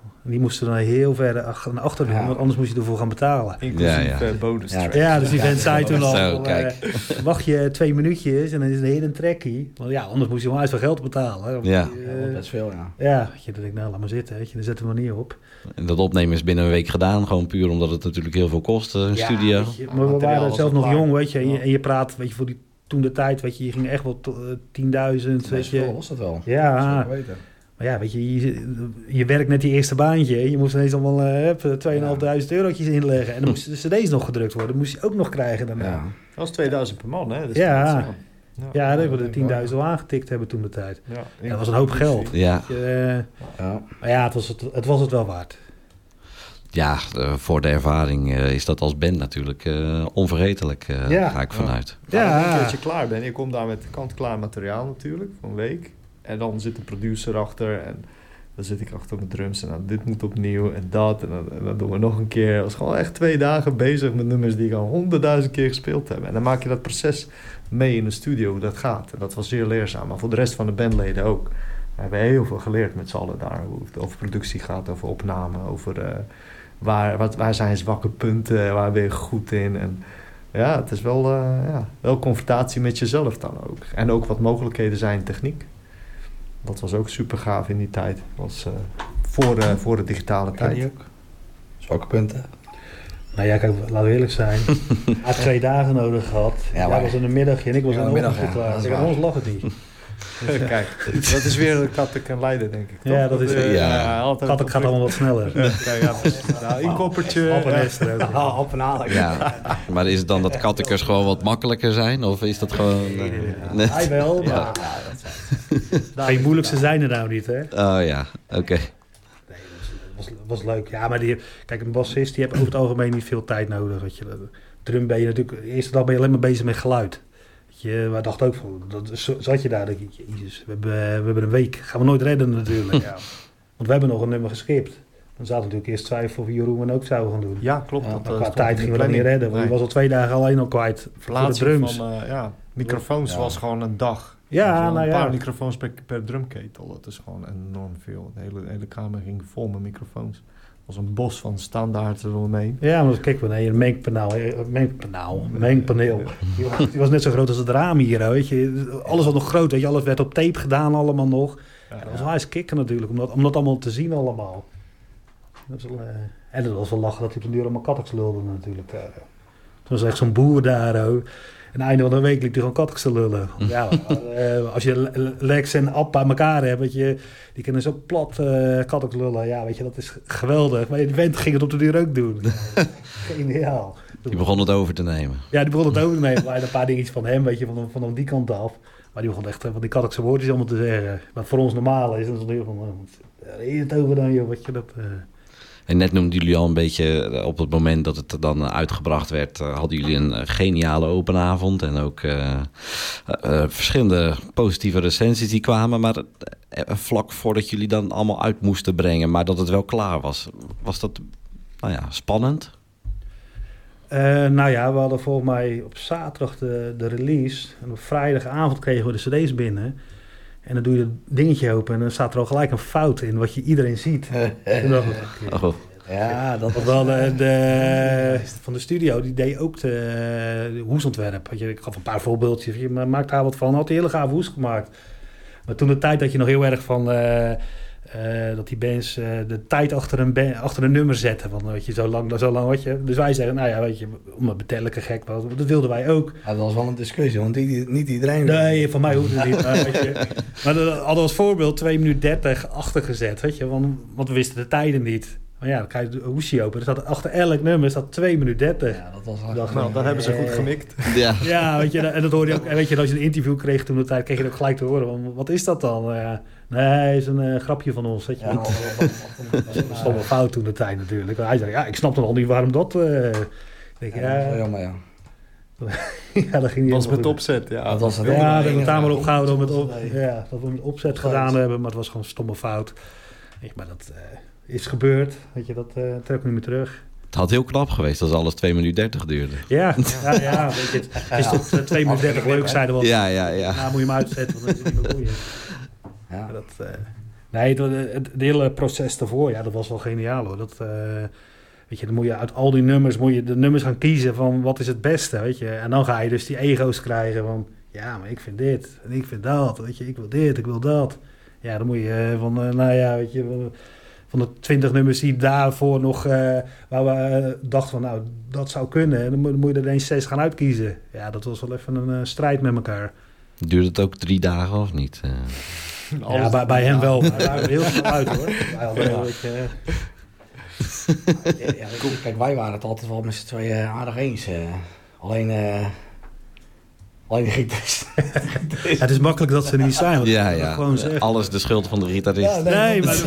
S6: En die moesten dan heel ver naar achter doen, want anders moest je ervoor gaan betalen.
S8: Inclusief bonus track.
S6: Ja, dus die vent zei toen al,
S4: Zo, kijk.
S6: wacht je 2 minuutjes en dan is het een hele trackie. Want ja, anders moest je gewoon uit van geld betalen.
S4: Ja.
S7: Best veel, ja.
S6: Ja, weet je, dan denk ik, nou, laat maar zitten, weet je, dan zetten we maar niet op.
S4: En dat opnemen is binnen een week gedaan. Gewoon puur omdat het natuurlijk heel veel kost, een studio.
S6: Weet je, maar we waren zelf nog jong, weet je. En je praat, weet je, voor die toen de tijd, weet je ging echt wel 10.000, weet je.
S7: Was dat wel?
S6: Ja,
S7: dat weten.
S6: maar ja, weet je werkt net die eerste baantje. Je moest ineens allemaal 2.500 eurotjes inleggen. En dan moesten de cd's nog gedrukt worden. Dat moest je ook nog krijgen daarna.
S8: Dat was 2000 per man, hè? Dus
S6: ja, dat hebben we de 10.000 al aangetikt hebben toen de tijd. Ja, dat was een hoop geld.
S4: Ja.
S6: Maar ja, het was het wel waard.
S4: Ja, voor de ervaring is dat als band natuurlijk onvergetelijk, ga ik vanuit.
S8: Ja, als ik een keertje klaar ben. Ik kom daar met kant-klaar materiaal natuurlijk, van een week. En dan zit de producer achter en dan zit ik achter mijn drums. En dan dit moet opnieuw en dat. En dan doen we nog een keer. Ik was gewoon echt 2 dagen bezig met nummers die ik al 100.000 keer gespeeld heb. En dan maak je dat proces mee in de studio, hoe dat gaat. En dat was zeer leerzaam. Maar voor de rest van de bandleden ook. We hebben heel veel geleerd met z'n allen daar. Hoe het over productie gaat, over opname, over... Waar zijn zwakke punten, waar ben je goed in? En ja, het is wel confrontatie met jezelf dan ook. En ook wat mogelijkheden zijn in techniek. Dat was ook super gaaf in die tijd. Dat was voor de digitale tijd.
S7: Ook. Zwakke punten.
S6: Nou ja, kijk, laten we eerlijk zijn. Hij had 2 dagen nodig gehad. Ja, Jij was in een middagje en ik was in een middagje klaar. Tegen ons lag het niet.
S8: Dus, kijk, dat is weer Kattek en Leiden, denk ik. Toch?
S6: Ja, dat is Kattek gaat allemaal wat sneller.
S8: Een koppertje.
S7: Op en halen.
S4: Ja, maar is het dan dat Kattekers gewoon wat makkelijker zijn? Of is dat gewoon...
S6: net? Hij wel, maar... De moeilijkste zijn er nou niet, hè?
S4: Oh ja, oké.
S6: Nee, dat was leuk. Ja, maar kijk, een bassist die heeft over het algemeen niet veel tijd nodig. Weet je. Drum ben je natuurlijk... De eerste dag ben je alleen maar bezig met geluid. We dachten ook van, zat je daar, denk ik, jezus, we hebben een week, gaan we nooit redden natuurlijk. Ja. Want we hebben nog een nummer geskipt. Dan zaten natuurlijk eerst twijfel of Jeroen en ook zouden gaan doen.
S8: Ja, klopt.
S6: Ja, qua tijd gingen we dat niet redden, want je was al 2 dagen alleen al kwijt voor de drums.
S8: Van, microfoons was gewoon een dag.
S6: Ja,
S8: een paar microfoons per drumketel, dat is gewoon enorm veel. De hele kamer ging vol met microfoons. Het was een bos van standaard eromheen.
S6: Ja, maar kijk, een mengpaneel. Die was net zo groot als het raam hier, weet je. Alles was nog groot, weet je. Alles werd op tape gedaan allemaal nog. Ja, dat was wel eens kicken natuurlijk, om dat allemaal te zien allemaal. En dat was wel lachen dat hij op een duur allemaal Katteks lulde natuurlijk. Toen was echt zo'n boer daar, ook. En einde van de week liep hij gewoon Katteks te lullen. Ja, als je Lex en Ab bij elkaar hebt, weet je, die kunnen zo plat Katteks lullen. Ja, weet je, dat is geweldig. Maar de vent ging het op de duur ook doen. Geniaal.
S4: Die begon het over te nemen.
S6: Ja, die begon het over te nemen. Maar een paar dingetjes van hem, weet je, van die kant af. Maar die begon echt van die Kattekse woordjes allemaal te zeggen. Wat voor ons normaal is. Dat is heel van, waar is het over dan, joh, wat je dat...
S4: En net noemden jullie al een beetje, op het moment dat het dan uitgebracht werd, hadden jullie een geniale openavond. En ook verschillende positieve recensies die kwamen. Maar vlak voordat jullie dan allemaal uit moesten brengen, maar dat het wel klaar was. Was dat spannend?
S6: We hadden volgens mij op zaterdag de release. En op vrijdagavond kregen we de cd's binnen. En dan doe je het dingetje open en dan staat er al gelijk een fout in, wat je iedereen ziet. Ja, dat was wel van de studio, die deed ook de hoesontwerp. Ik gaf een paar voorbeeldjes, je maakt daar wat van, had een hele gave hoes gemaakt. Maar toen de tijd dat je nog heel erg van... dat die bands de tijd achter een nummer zetten. Want weet je, zo lang wat je. Dus wij zeggen, nou ja, weet je, omdat Metallica gek was, dat wilden wij ook.
S7: Ja, dat was wel een discussie, want niet iedereen...
S6: Nee, van mij hoeft het niet. Maar, weet je, maar dat hadden we als voorbeeld 2 minuten 30 achtergezet, weet je, want we wisten de tijden niet. Maar ja, dan krijg je de hoesje open. Er staat achter elk nummer staat 2 minuten 30.
S7: Ja, dat was hard.
S8: Dat hebben ze goed gemikt.
S6: Ja, weet je, en dat hoorde je ook. En weet je, als je een interview kreeg toen de tijd, kreeg je dat gelijk te horen. Wat is dat dan? Nee, is een grapje van ons. Weet je. Dat was wel fout toen de tijd natuurlijk. Hij zei, ik snap dan al niet waarom dat...
S7: dat is wel jammer, ja.
S6: Ja, dat ging niet.
S8: Dat was met opzet, ja.
S6: Dat we hebben het daar maar opgehouden dat we met opzet gedaan hebben, maar het was gewoon een stomme fout. Maar dat is gebeurd, weet je, dat trek ik niet meer terug.
S4: Het had heel knap geweest als alles 2 minuten 30 duurde.
S6: Ja, weet je, het is toch 2 minuten 30 leuk, zeiden we.
S4: Ja.
S6: Nou moet je hem uitzetten, want dat is niet meer boeiend.
S7: Ja.
S6: Nee, het hele proces daarvoor, ja, dat was wel geniaal hoor. Weet je, dan moet je uit al die nummers, de nummers gaan kiezen van wat is het beste, weet je. En dan ga je dus die ego's krijgen van, ja, maar ik vind dit en ik vind dat, weet je. Ik wil dit, ik wil dat. Ja, dan moet je weet je, van de 20 nummers die daarvoor nog, waar we dachten van, nou, dat zou kunnen. En dan moet je er ineens 6 gaan uitkiezen. Ja, dat was wel even een strijd met elkaar.
S4: Duurde het ook 3 dagen of niet?
S6: Ja, bij hem wel. Hij waren heel snel uit hoor.
S7: Kijk, wij waren het altijd wel met z'n tweeën aardig eens. Alleen de gitarist.
S6: Het is makkelijk dat ze niet zijn.
S4: Ja.
S6: Gewoon
S4: alles de schuld van de gitarist.
S7: Ja, nee, maar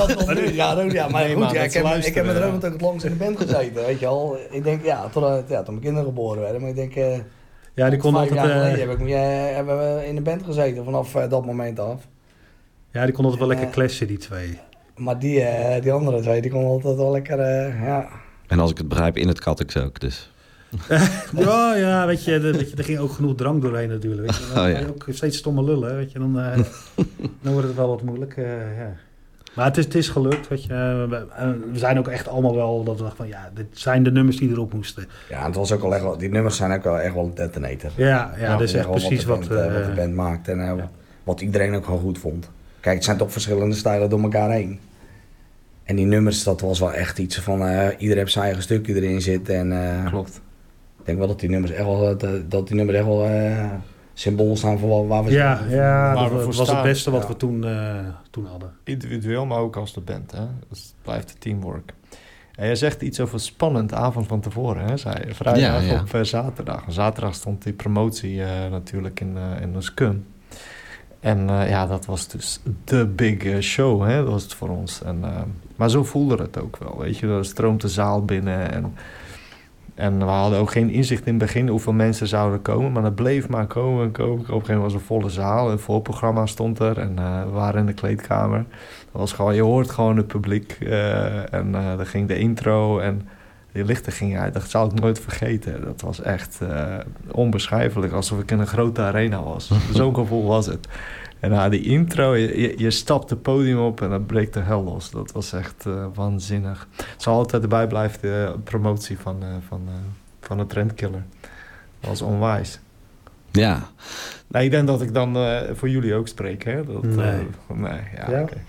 S7: ik heb met Ronald ook het langst in de band gezeten, weet je al. Ik denk, tot mijn kinderen geboren werden. Maar ik denk,
S6: die kon
S7: 5
S6: altijd...
S7: jaar geleden hebben we in de band gezeten vanaf dat moment af.
S6: Ja, die kon altijd wel lekker clashen, die twee.
S7: Maar die andere twee, die konden altijd wel lekker, ja.
S4: En als ik het begrijp, in het Kattex ook, dus.
S6: Ja, weet je, er ging ook genoeg drank doorheen natuurlijk. Weet je. Dan ga je ook steeds stomme lullen, weet je. Dan wordt het wel wat moeilijk, ja. Maar het is gelukt, weet je. We zijn ook echt allemaal wel dat we dachten van, ja, dit zijn de nummers die erop moesten.
S7: Ja, het was ook wel echt wel, die nummers zijn ook wel echt wel een detonator.
S6: Ja, dat is echt precies wat
S7: de band maakt en wat iedereen ook gewoon goed vond. Kijk, het zijn toch verschillende stijlen door elkaar heen. En die nummers, dat was wel echt iets van, iedereen heeft zijn eigen stukje erin zitten. En,
S8: klopt.
S7: Ik denk wel dat die nummers echt wel, symbool staan voor waar we zijn.
S6: Ja, dat was het beste wat we toen hadden.
S8: Individueel, maar ook als de band. Hè? Dus het blijft teamwork. En jij zegt iets over spannend avond van tevoren, hè? Zei je. Vrijdag op zaterdag. Zaterdag stond die promotie natuurlijk in de Scum. En dat was dus de big show, hè? Dat was het voor ons. Maar zo voelde het ook wel, weet je. Er stroomt de zaal binnen en we hadden ook geen inzicht in het begin hoeveel mensen zouden komen. Maar dat bleef maar komen. Op een gegeven moment was een volle zaal. Een voorprogramma stond er en we waren in de kleedkamer. Dat was gewoon, je hoort gewoon het publiek. En dan ging de intro en die lichten gingen uit. Dat zou ik nooit vergeten. Dat was echt onbeschrijfelijk. Alsof ik in een grote arena was. Zo'n gevoel was het. En na die intro, je stapt het podium op en dan breekt de hel los. Dat was echt waanzinnig. Het zal altijd erbij blijven, de promotie van de Trendkiller. Dat was onwijs.
S4: Ja.
S8: Nou, ik denk dat ik dan voor jullie ook spreek, hè?
S6: Nee.
S8: Ja? Oké.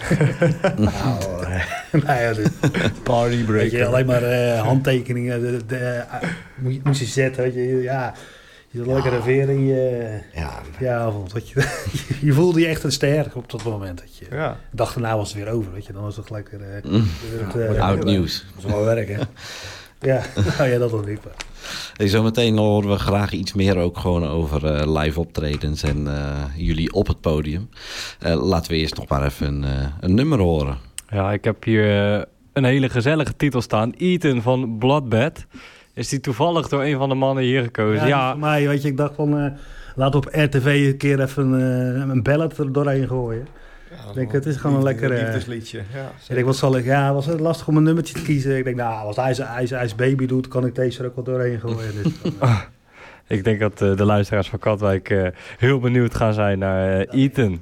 S6: Party break. Weet je, alleen maar handtekeningen moest je zetten, weet je. Ja. Je zat lekker even in je avond. Je voelde je echt een ster op dat moment. Dat je de dag daarna was het weer over. Weet je. Dan was het lekker...
S4: oud nieuws.
S7: Dat is wel werk, hè?
S6: Ja, dat was niet.
S4: Zometeen horen we graag iets meer ook gewoon over live optredens en jullie op het podium. Laten we eerst nog maar even een nummer horen.
S5: Ja, ik heb hier een hele gezellige titel staan. Ethan van Bloodbath. Is die toevallig door een van de mannen hier gekozen?
S6: Ja, voor mij, weet je, ik dacht van... laat op RTV een keer even een ballad er doorheen gooien. Ja, ik denk, het is gewoon een lekker...
S8: liefdesliedje.
S6: Ik denk, was het lastig om een nummertje te kiezen. Ik denk, nou, als hij baby doet, kan ik deze er ook wel doorheen gooien. Dus,
S5: ik denk dat de luisteraars van Katwijk heel benieuwd gaan zijn naar Ethan.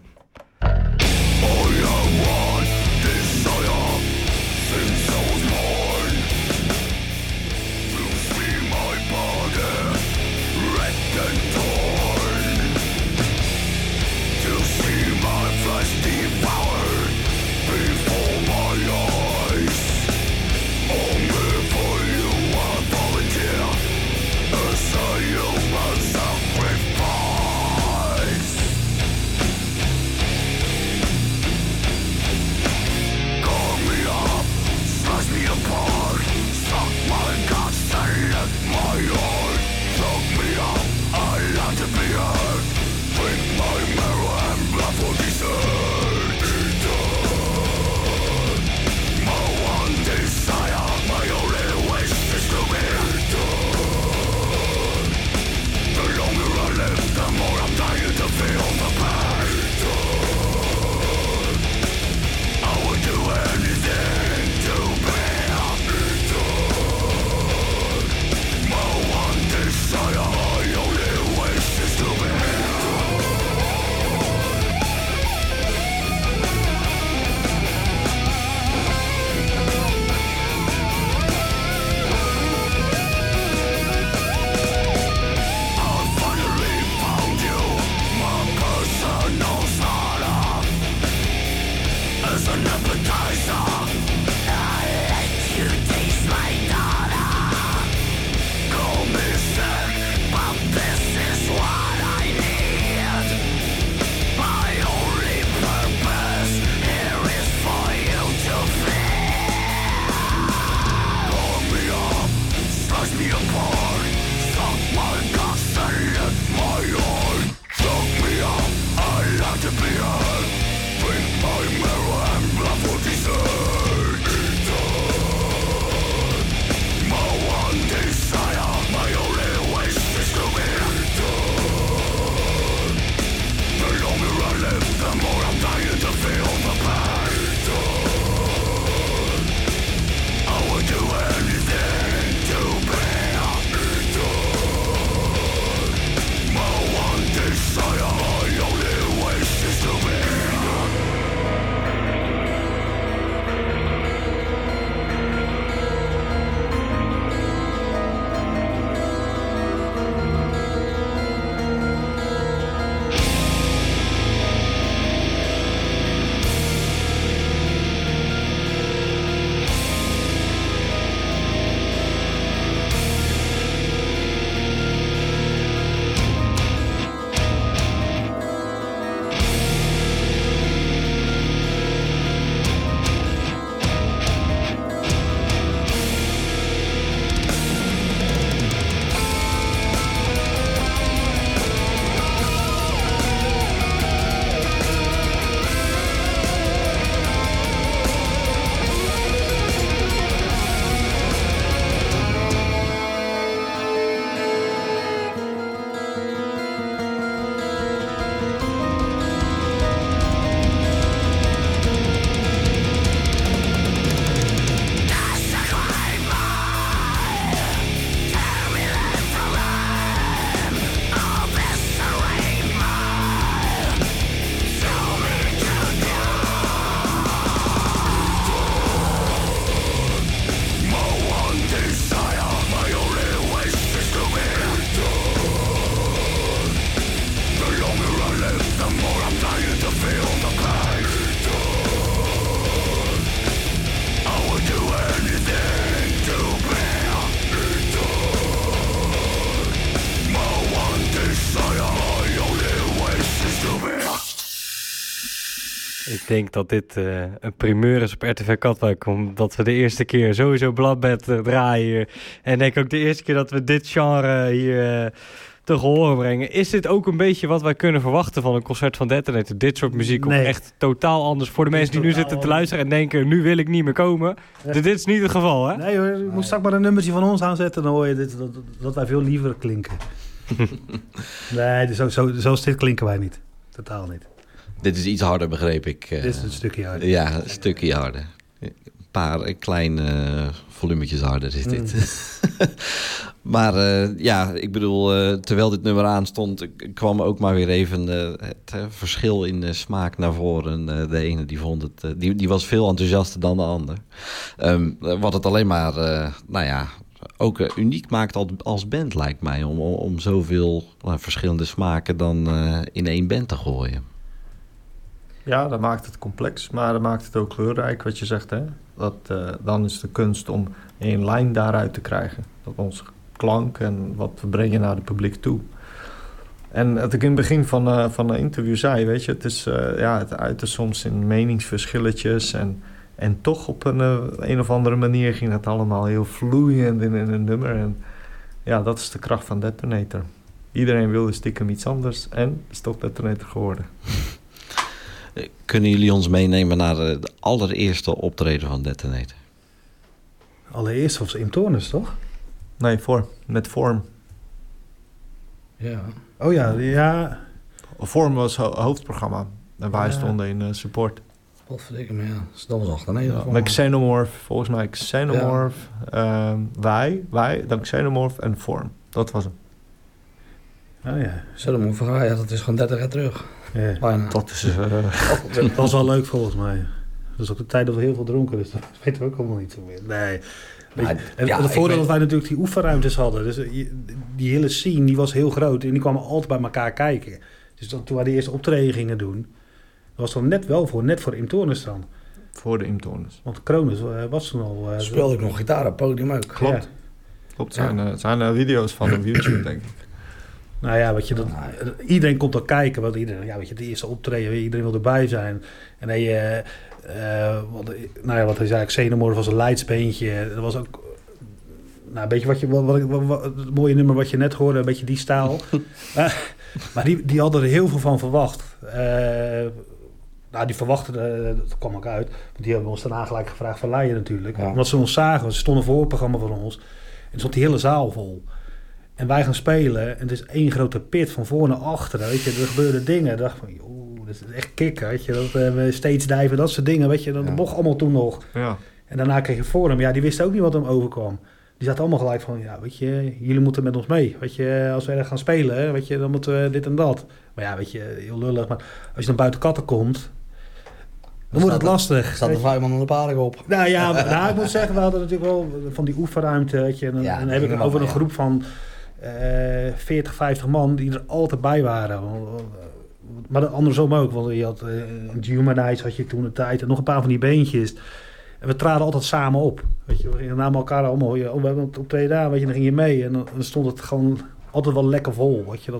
S5: denk dat dit een primeur is op RTV Katwijk. Omdat we de eerste keer sowieso Bloodbath draaien. En denk ook de eerste keer dat we dit genre hier te gehoor brengen. Is dit ook een beetje wat wij kunnen verwachten van een concert van Detonator? Dit soort muziek of echt totaal anders? Voor de mensen die nu zitten te luisteren en denken, nu wil ik niet meer komen. Ja. Dit is niet het geval, hè?
S6: Nee hoor, je moet straks maar een nummertje van ons aanzetten. Dan hoor je dat wij veel liever klinken. Nee, zo stil klinken wij niet. Totaal niet.
S4: Dit is iets harder, begreep ik.
S6: Dit is een stukje harder.
S4: Ja, een stukje harder. Een paar kleine volumetjes harder is dit. Maar ik bedoel, terwijl dit nummer aanstond, kwam ook maar weer even het verschil in smaak naar voren. De ene die vond het, die was veel enthousiaster dan de ander. Wat het alleen maar, ook uniek maakt als band, lijkt mij, om zoveel verschillende smaken dan in één band te gooien.
S8: Ja, dat maakt het complex, maar dat maakt het ook kleurrijk, wat je zegt, hè. Dan is de kunst om één lijn daaruit te krijgen. Dat onze klank en wat we brengen naar het publiek toe. En wat ik in het begin van de interview zei, weet je, het is het uitte soms in meningsverschilletjes en toch op een of andere manier ging het allemaal heel vloeiend in een nummer. En ja, dat is de kracht van Detonator. Iedereen wilde stiekem iets anders en is toch Detonator geworden.
S4: Kunnen jullie ons meenemen naar de allereerste optreden van Detonator?
S6: Allereerst was in Tornes, toch?
S8: Nee, met Vorm.
S7: Ja.
S6: Oh ja.
S8: Vorm was hoofdprogramma. En wij stonden in support.
S7: Wat verdikke me, ja. Dus dat was 98.
S8: Met Xenomorph, volgens mij Xenomorph. Ja. Wij, dan Xenomorph en Vorm. Dat was hem.
S6: Oh ja.
S7: Xenomorph, ja, dat is gewoon 30 jaar terug.
S6: Ja.
S7: Bijna.
S8: Dat is...
S6: dat was wel leuk volgens mij. Dat is ook de tijd dat we heel veel dronken, dus dat weten we ook allemaal niet zo meer. Nee. Het voordeel dat wij natuurlijk die oefenruimtes hadden. Dus die hele scene die was heel groot en die kwamen altijd bij elkaar kijken. Dus toen wij de eerste optreden gingen doen, was dan net voor Imtornes dan.
S8: Voor de Imtornes.
S6: Want Kronos was toen al...
S7: speelde ik nog gitaar op podium ook.
S8: Klopt. Ja. Klopt, zijn video's van op YouTube, denk ik.
S6: Nou ja, weet je, iedereen komt dan kijken. Want iedereen, ja, weet je, de eerste optreden, iedereen wil erbij zijn. En wat hij zei, Xenomorph was een leidsbeentje. Dat was ook een beetje het mooie nummer wat je net hoorde, een beetje die stijl. Maar die hadden er heel veel van verwacht. Die verwachten, dat kwam ook uit. Want die hebben ons daarna gelijk gevraagd van Leijen natuurlijk. Ja. Omdat ze ons zagen, ze stonden voor het programma van ons. En stond die hele zaal vol. En wij gaan spelen en het is één grote pit van voor naar achter. Weet je, er gebeurden dingen. Ik dacht van, joh, dat is echt kicken. Weet je, dat we steeds dijven, dat soort dingen. Weet je, dat mocht allemaal toen nog. Ja. En daarna kreeg je Forum. Ja, die wisten ook niet wat hem overkwam. Die zaten allemaal gelijk van, ja, weet je, jullie moeten met ons mee. Weet je, als we er gaan spelen, weet je, dan moeten we dit en dat. Maar ja, weet je, heel lullig. Maar als je dan buiten Katten komt, dan wordt het lastig.
S7: Staat er 5 man aan de paarden op.
S6: Nou ja, ik moet zeggen, we hadden natuurlijk wel van die oefenruimte. Weet je, en dan heb ik het over een groep van 40, 50 man die er altijd bij waren. Maar andersom ook, want je had Humanize had je toen de tijd en nog een paar van die beentjes. En we traden altijd samen op. Weet je, we namen elkaar allemaal. We hebben het op 2 dagen, weet je, dan ging je mee en dan stond het gewoon altijd wel lekker vol. Weet je,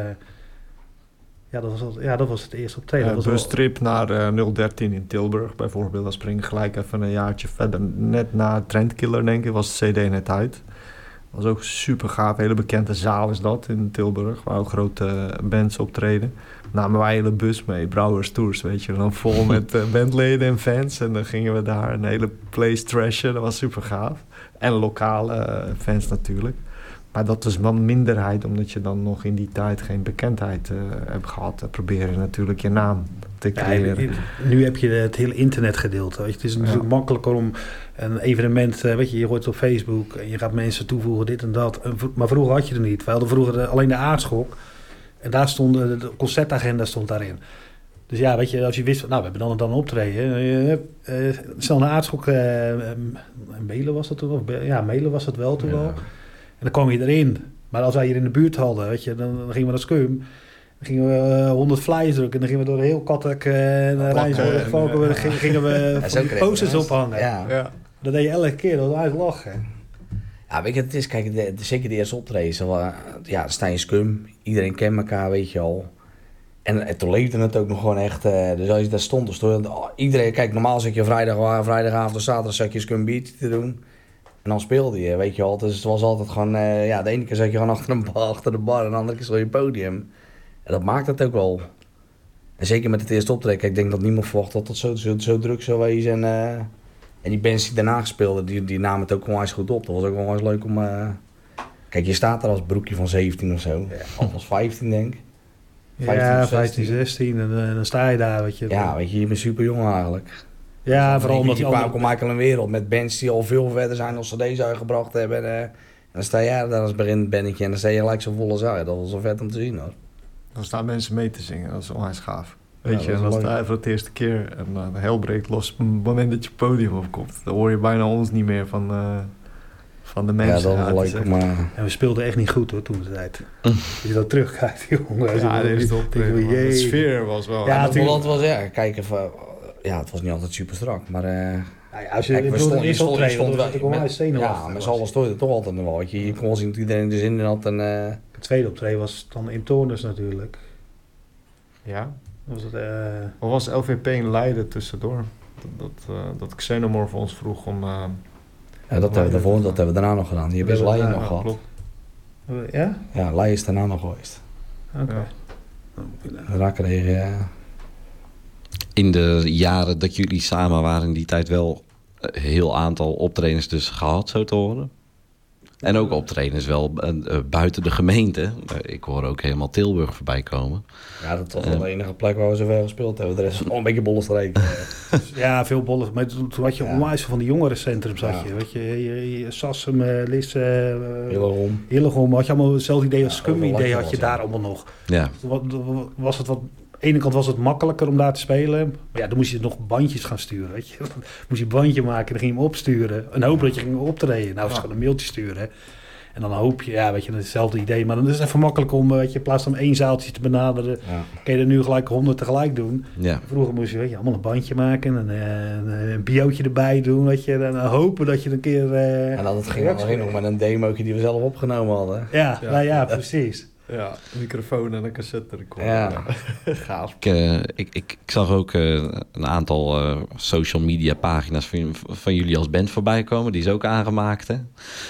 S6: dat was het eerste optreden.
S8: Bustrip naar 013 in Tilburg bijvoorbeeld. Dan spring ik gelijk even een jaartje verder. Net na Trendkiller, denk ik, was de CD net uit. Dat was ook super gaaf. Een hele bekende zaal is dat in Tilburg, waar ook grote bands optreden. Namen wij een hele bus mee, Brouwers Tours, weet je. Dan vol met bandleden en fans. En dan gingen we daar een hele place trashen. Dat was super gaaf. En lokale fans natuurlijk. Maar dat was wel minderheid, omdat je dan nog in die tijd geen bekendheid hebt gehad. Proberen natuurlijk je naam te creëren.
S6: Ja, nu heb je het hele internetgedeelte. Weet je. Het is natuurlijk makkelijker om een evenement, weet je gooit het op Facebook en je gaat mensen toevoegen, dit en dat. Maar vroeger had je er niet. We hadden vroeger alleen de Aardschok. En daar stond de concertagenda stond daarin. Dus ja, weet je, als je wist, nou, we hebben dan een optreden. Snel naar Aardschok, mailen was dat toen wel? Ja, mailen was dat wel toen wel. En dan kwam je erin. Maar als wij hier in de buurt hadden, weet je, dan gingen we naar Skum. Dan gingen we 100 flyers drukken. En dan gingen we door heel Kattek en Rijnsburg. Gingen we posters ophangen. Ja. Dat deed je elke keer, dat was uit lachen.
S7: Ja, weet je, het is, kijk, zeker de eerste optreden. Ja, dan sta je in Skum. Iedereen kent elkaar, weet je al. En toen leefde het ook nog gewoon echt. Dus als je daar stond, iedereen... Kijk, normaal zat je vrijdagavond of zaterdag zat je eens een biertje te doen. En dan speelde je, weet je wel. Dus het was altijd gewoon... de ene keer zat je gewoon achter de bar en de andere keer stond je podium. En dat maakt het ook wel. En zeker met het eerste optreden. Ik denk dat niemand verwacht dat het zo druk zou wezen. En die bands die daarna speelden, die namen het ook gewoon eens goed op. Dat was ook wel eens leuk om... Kijk, je staat daar als broekje van 17 of zo. Of als 15, denk ik.
S6: 15, 16 en dan sta je daar, weet je.
S7: Ja, weet je bent super jong eigenlijk.
S6: Ja, vooral omdat
S7: je kwam Michael een wereld met bands die al veel verder zijn dan ze deze uitgebracht hebben. En dan sta jij daar als bannetje en dan sta je gelijk zo volle zaal. Dat was wel vet om te zien, hoor.
S8: Dan staan mensen mee te zingen, dat is onwijs gaaf. Weet je,
S7: dat
S8: en dan sta je voor het eerste keer en de hel breekt los op het moment dat je podium opkomt. Dan hoor je bijna ons niet meer van de mensen.
S7: Ja, dat was leuk, maar...
S6: En we speelden echt niet goed, hoor, toen de tijd. Als je dat terugkijkt, jongen.
S8: Ja, de sfeer was wel...
S7: Ja, het was, kijk even... Ja, het was niet altijd super strak, maar...
S6: als je in eerst optreden, was het ook wel zenuwachtig.
S7: Ja, met z'n allen stond het toch altijd nog wel. Je kon wel zien dat iedereen er zin in had. En,
S6: het tweede optreden was dan in Toornes natuurlijk.
S8: Ja.
S6: Was het,
S8: Of was LVP in Leiden tussendoor? Dat Xenomorph ons vroeg om...
S7: dat hebben we daarna nog gedaan. Die hebben we Leiden nog gehad.
S6: Klopt. Ja?
S7: Ja, Leiden is daarna nog geweest.
S6: Oké.
S7: Daar kregen
S4: In de jaren dat jullie samen waren, in die tijd wel een heel aantal optredens dus gehad, zo te horen. En ook optredens wel buiten de gemeente. Ik hoor ook helemaal Tilburg voorbij komen.
S7: Ja, dat was wel de enige plek waar we zoveel gespeeld hebben. De rest was nog een beetje bollenstreek.
S6: Ja, veel bollen. Maar toen had je onwijs van die jongerencentrum, zag je. Weet je Sassem, Lisse, Hillegom. Had je allemaal hetzelfde idee als Scum-idee had je daar allemaal nog.
S4: Ja.
S6: Was het wat... Aan de ene kant was het makkelijker om daar te spelen. Maar ja, dan moest je nog bandjes gaan sturen, weet je. Dan moest je een bandje maken, dan ging je hem opsturen. En hoop dat je ging optreden. Nou, was gewoon een mailtje sturen. En dan hoop je, ja, weet je, hetzelfde idee. Maar dan is het even makkelijk om, weet je, in plaats van 1 zaaltje te benaderen, kan je er nu gelijk 100 tegelijk doen.
S4: Ja.
S6: Vroeger moest je, weet je, allemaal een bandje maken en een biootje erbij doen, weet je. En dan hopen dat je een keer...
S7: en dat ging nog met een demootje die we zelf opgenomen hadden.
S6: Ja, precies.
S8: Ja, een microfoon en een cassette recorder. Ja. Gaaf.
S4: Ik zag ook een aantal social media pagina's van jullie als band voorbij komen. Die is ook aangemaakt, hè?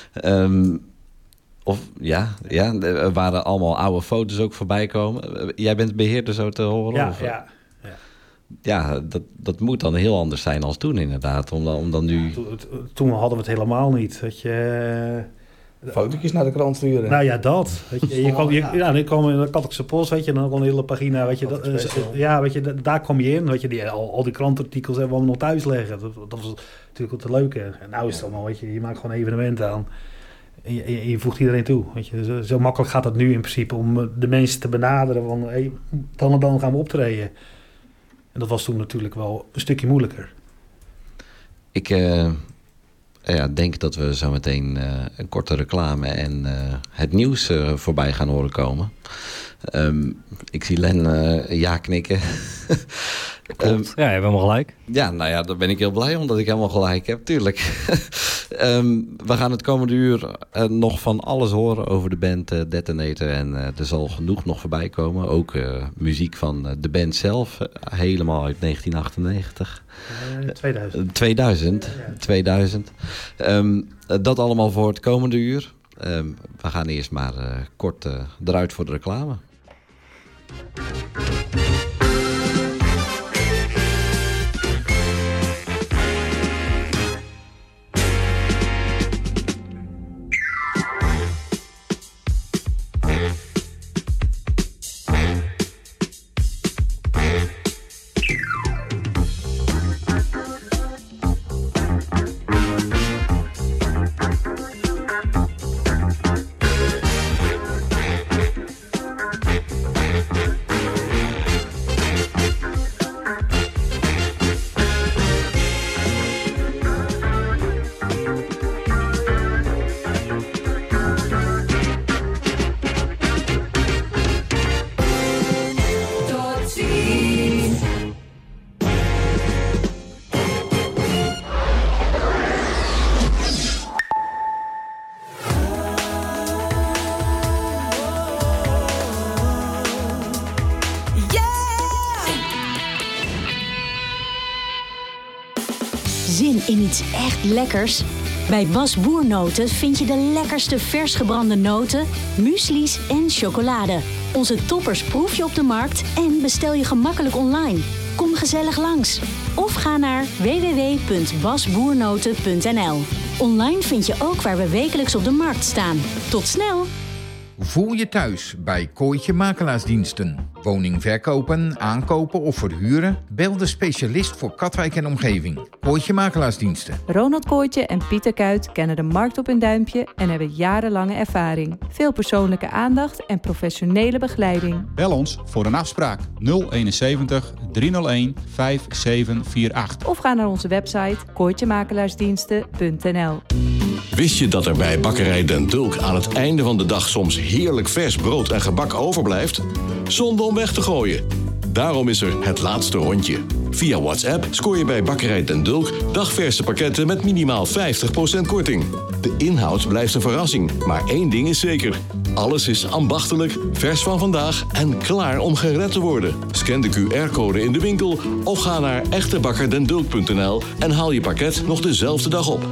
S4: Er waren allemaal oude foto's ook voorbij komen. Jij bent beheerder, zo te horen? Ja, dat moet dan heel anders zijn als toen inderdaad. Om dan nu...
S6: Toen hadden we het helemaal niet. Dat je...
S7: Fotootjes naar de krant sturen.
S6: Nou ja, dat. Weet je, dan kwam in de Katelijkse Post, weet je, dan kon een hele pagina, weet je, weet je, daar kwam je in, weet je, al die krantartikels hebben we allemaal nog thuis liggen. Dat was natuurlijk wat leuke. En nou is het allemaal, weet je maakt gewoon evenementen aan. En je voegt iedereen toe, weet je. Zo makkelijk gaat het nu in principe om de mensen te benaderen van, dan en dan gaan we optreden. En dat was toen natuurlijk wel een stukje moeilijker.
S4: Ik denk dat we zo meteen een korte reclame en het nieuws voorbij gaan horen komen. Ik zie Len ja knikken.
S5: Ja, je hebt helemaal gelijk.
S4: Ja, nou ja, daar ben ik heel blij omdat ik helemaal gelijk heb, tuurlijk. We gaan het komende uur nog van alles horen over de band Detonator. En er zal genoeg nog voorbij komen. Ook muziek van de band zelf, helemaal uit 1998. 2000. Dat allemaal voor het komende uur. We gaan eerst maar kort eruit voor de reclame.
S10: in iets echt lekkers? Bij Bas Boernoten vind je de lekkerste vers gebrande noten, muesli's en chocolade. Onze toppers proef je op de markt en bestel je gemakkelijk online. Kom gezellig langs. Of ga naar www.basboernoten.nl. Online vind je ook waar we wekelijks op de markt staan. Tot snel!
S11: Voel je thuis bij Kooitje Makelaarsdiensten. Woning verkopen, aankopen of verhuren? Bel de specialist voor Katwijk en omgeving. Kooitje Makelaarsdiensten.
S12: Ronald Kooitje en Pieter Kuit kennen de markt op hun duimpje en hebben jarenlange ervaring. Veel persoonlijke aandacht en professionele begeleiding.
S13: Bel ons voor een afspraak 071 301 5748.
S12: Of ga naar onze website kooitjemakelaarsdiensten.nl.
S14: Wist je dat er bij Bakkerij Den Dulk aan het einde van de dag soms heerlijk vers brood en gebak overblijft? Zonde om weg te gooien. Daarom is er het laatste rondje. Via WhatsApp scoor je bij Bakkerij Den Dulk dagverse pakketten met minimaal 50% korting. De inhoud blijft een verrassing, maar één ding is zeker. Alles is ambachtelijk, vers van vandaag en klaar om gered te worden. Scan de QR-code in de winkel of ga naar echtebakkerdendulk.nl en haal je pakket nog dezelfde dag op.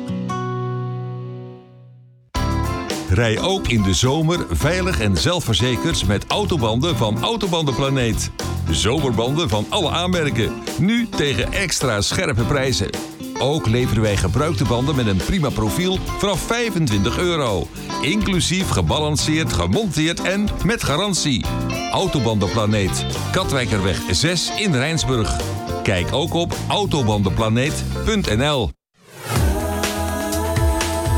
S15: Rij ook in de zomer veilig en zelfverzekerd met autobanden van Autobandenplaneet. Zomerbanden van alle aanmerken. Nu tegen extra scherpe prijzen. Ook leveren wij gebruikte banden met een prima profiel vanaf €25. Inclusief gebalanceerd, gemonteerd en met garantie. Autobandenplaneet. Katwijkerweg 6 in Rijnsburg. Kijk ook op autobandenplaneet.nl.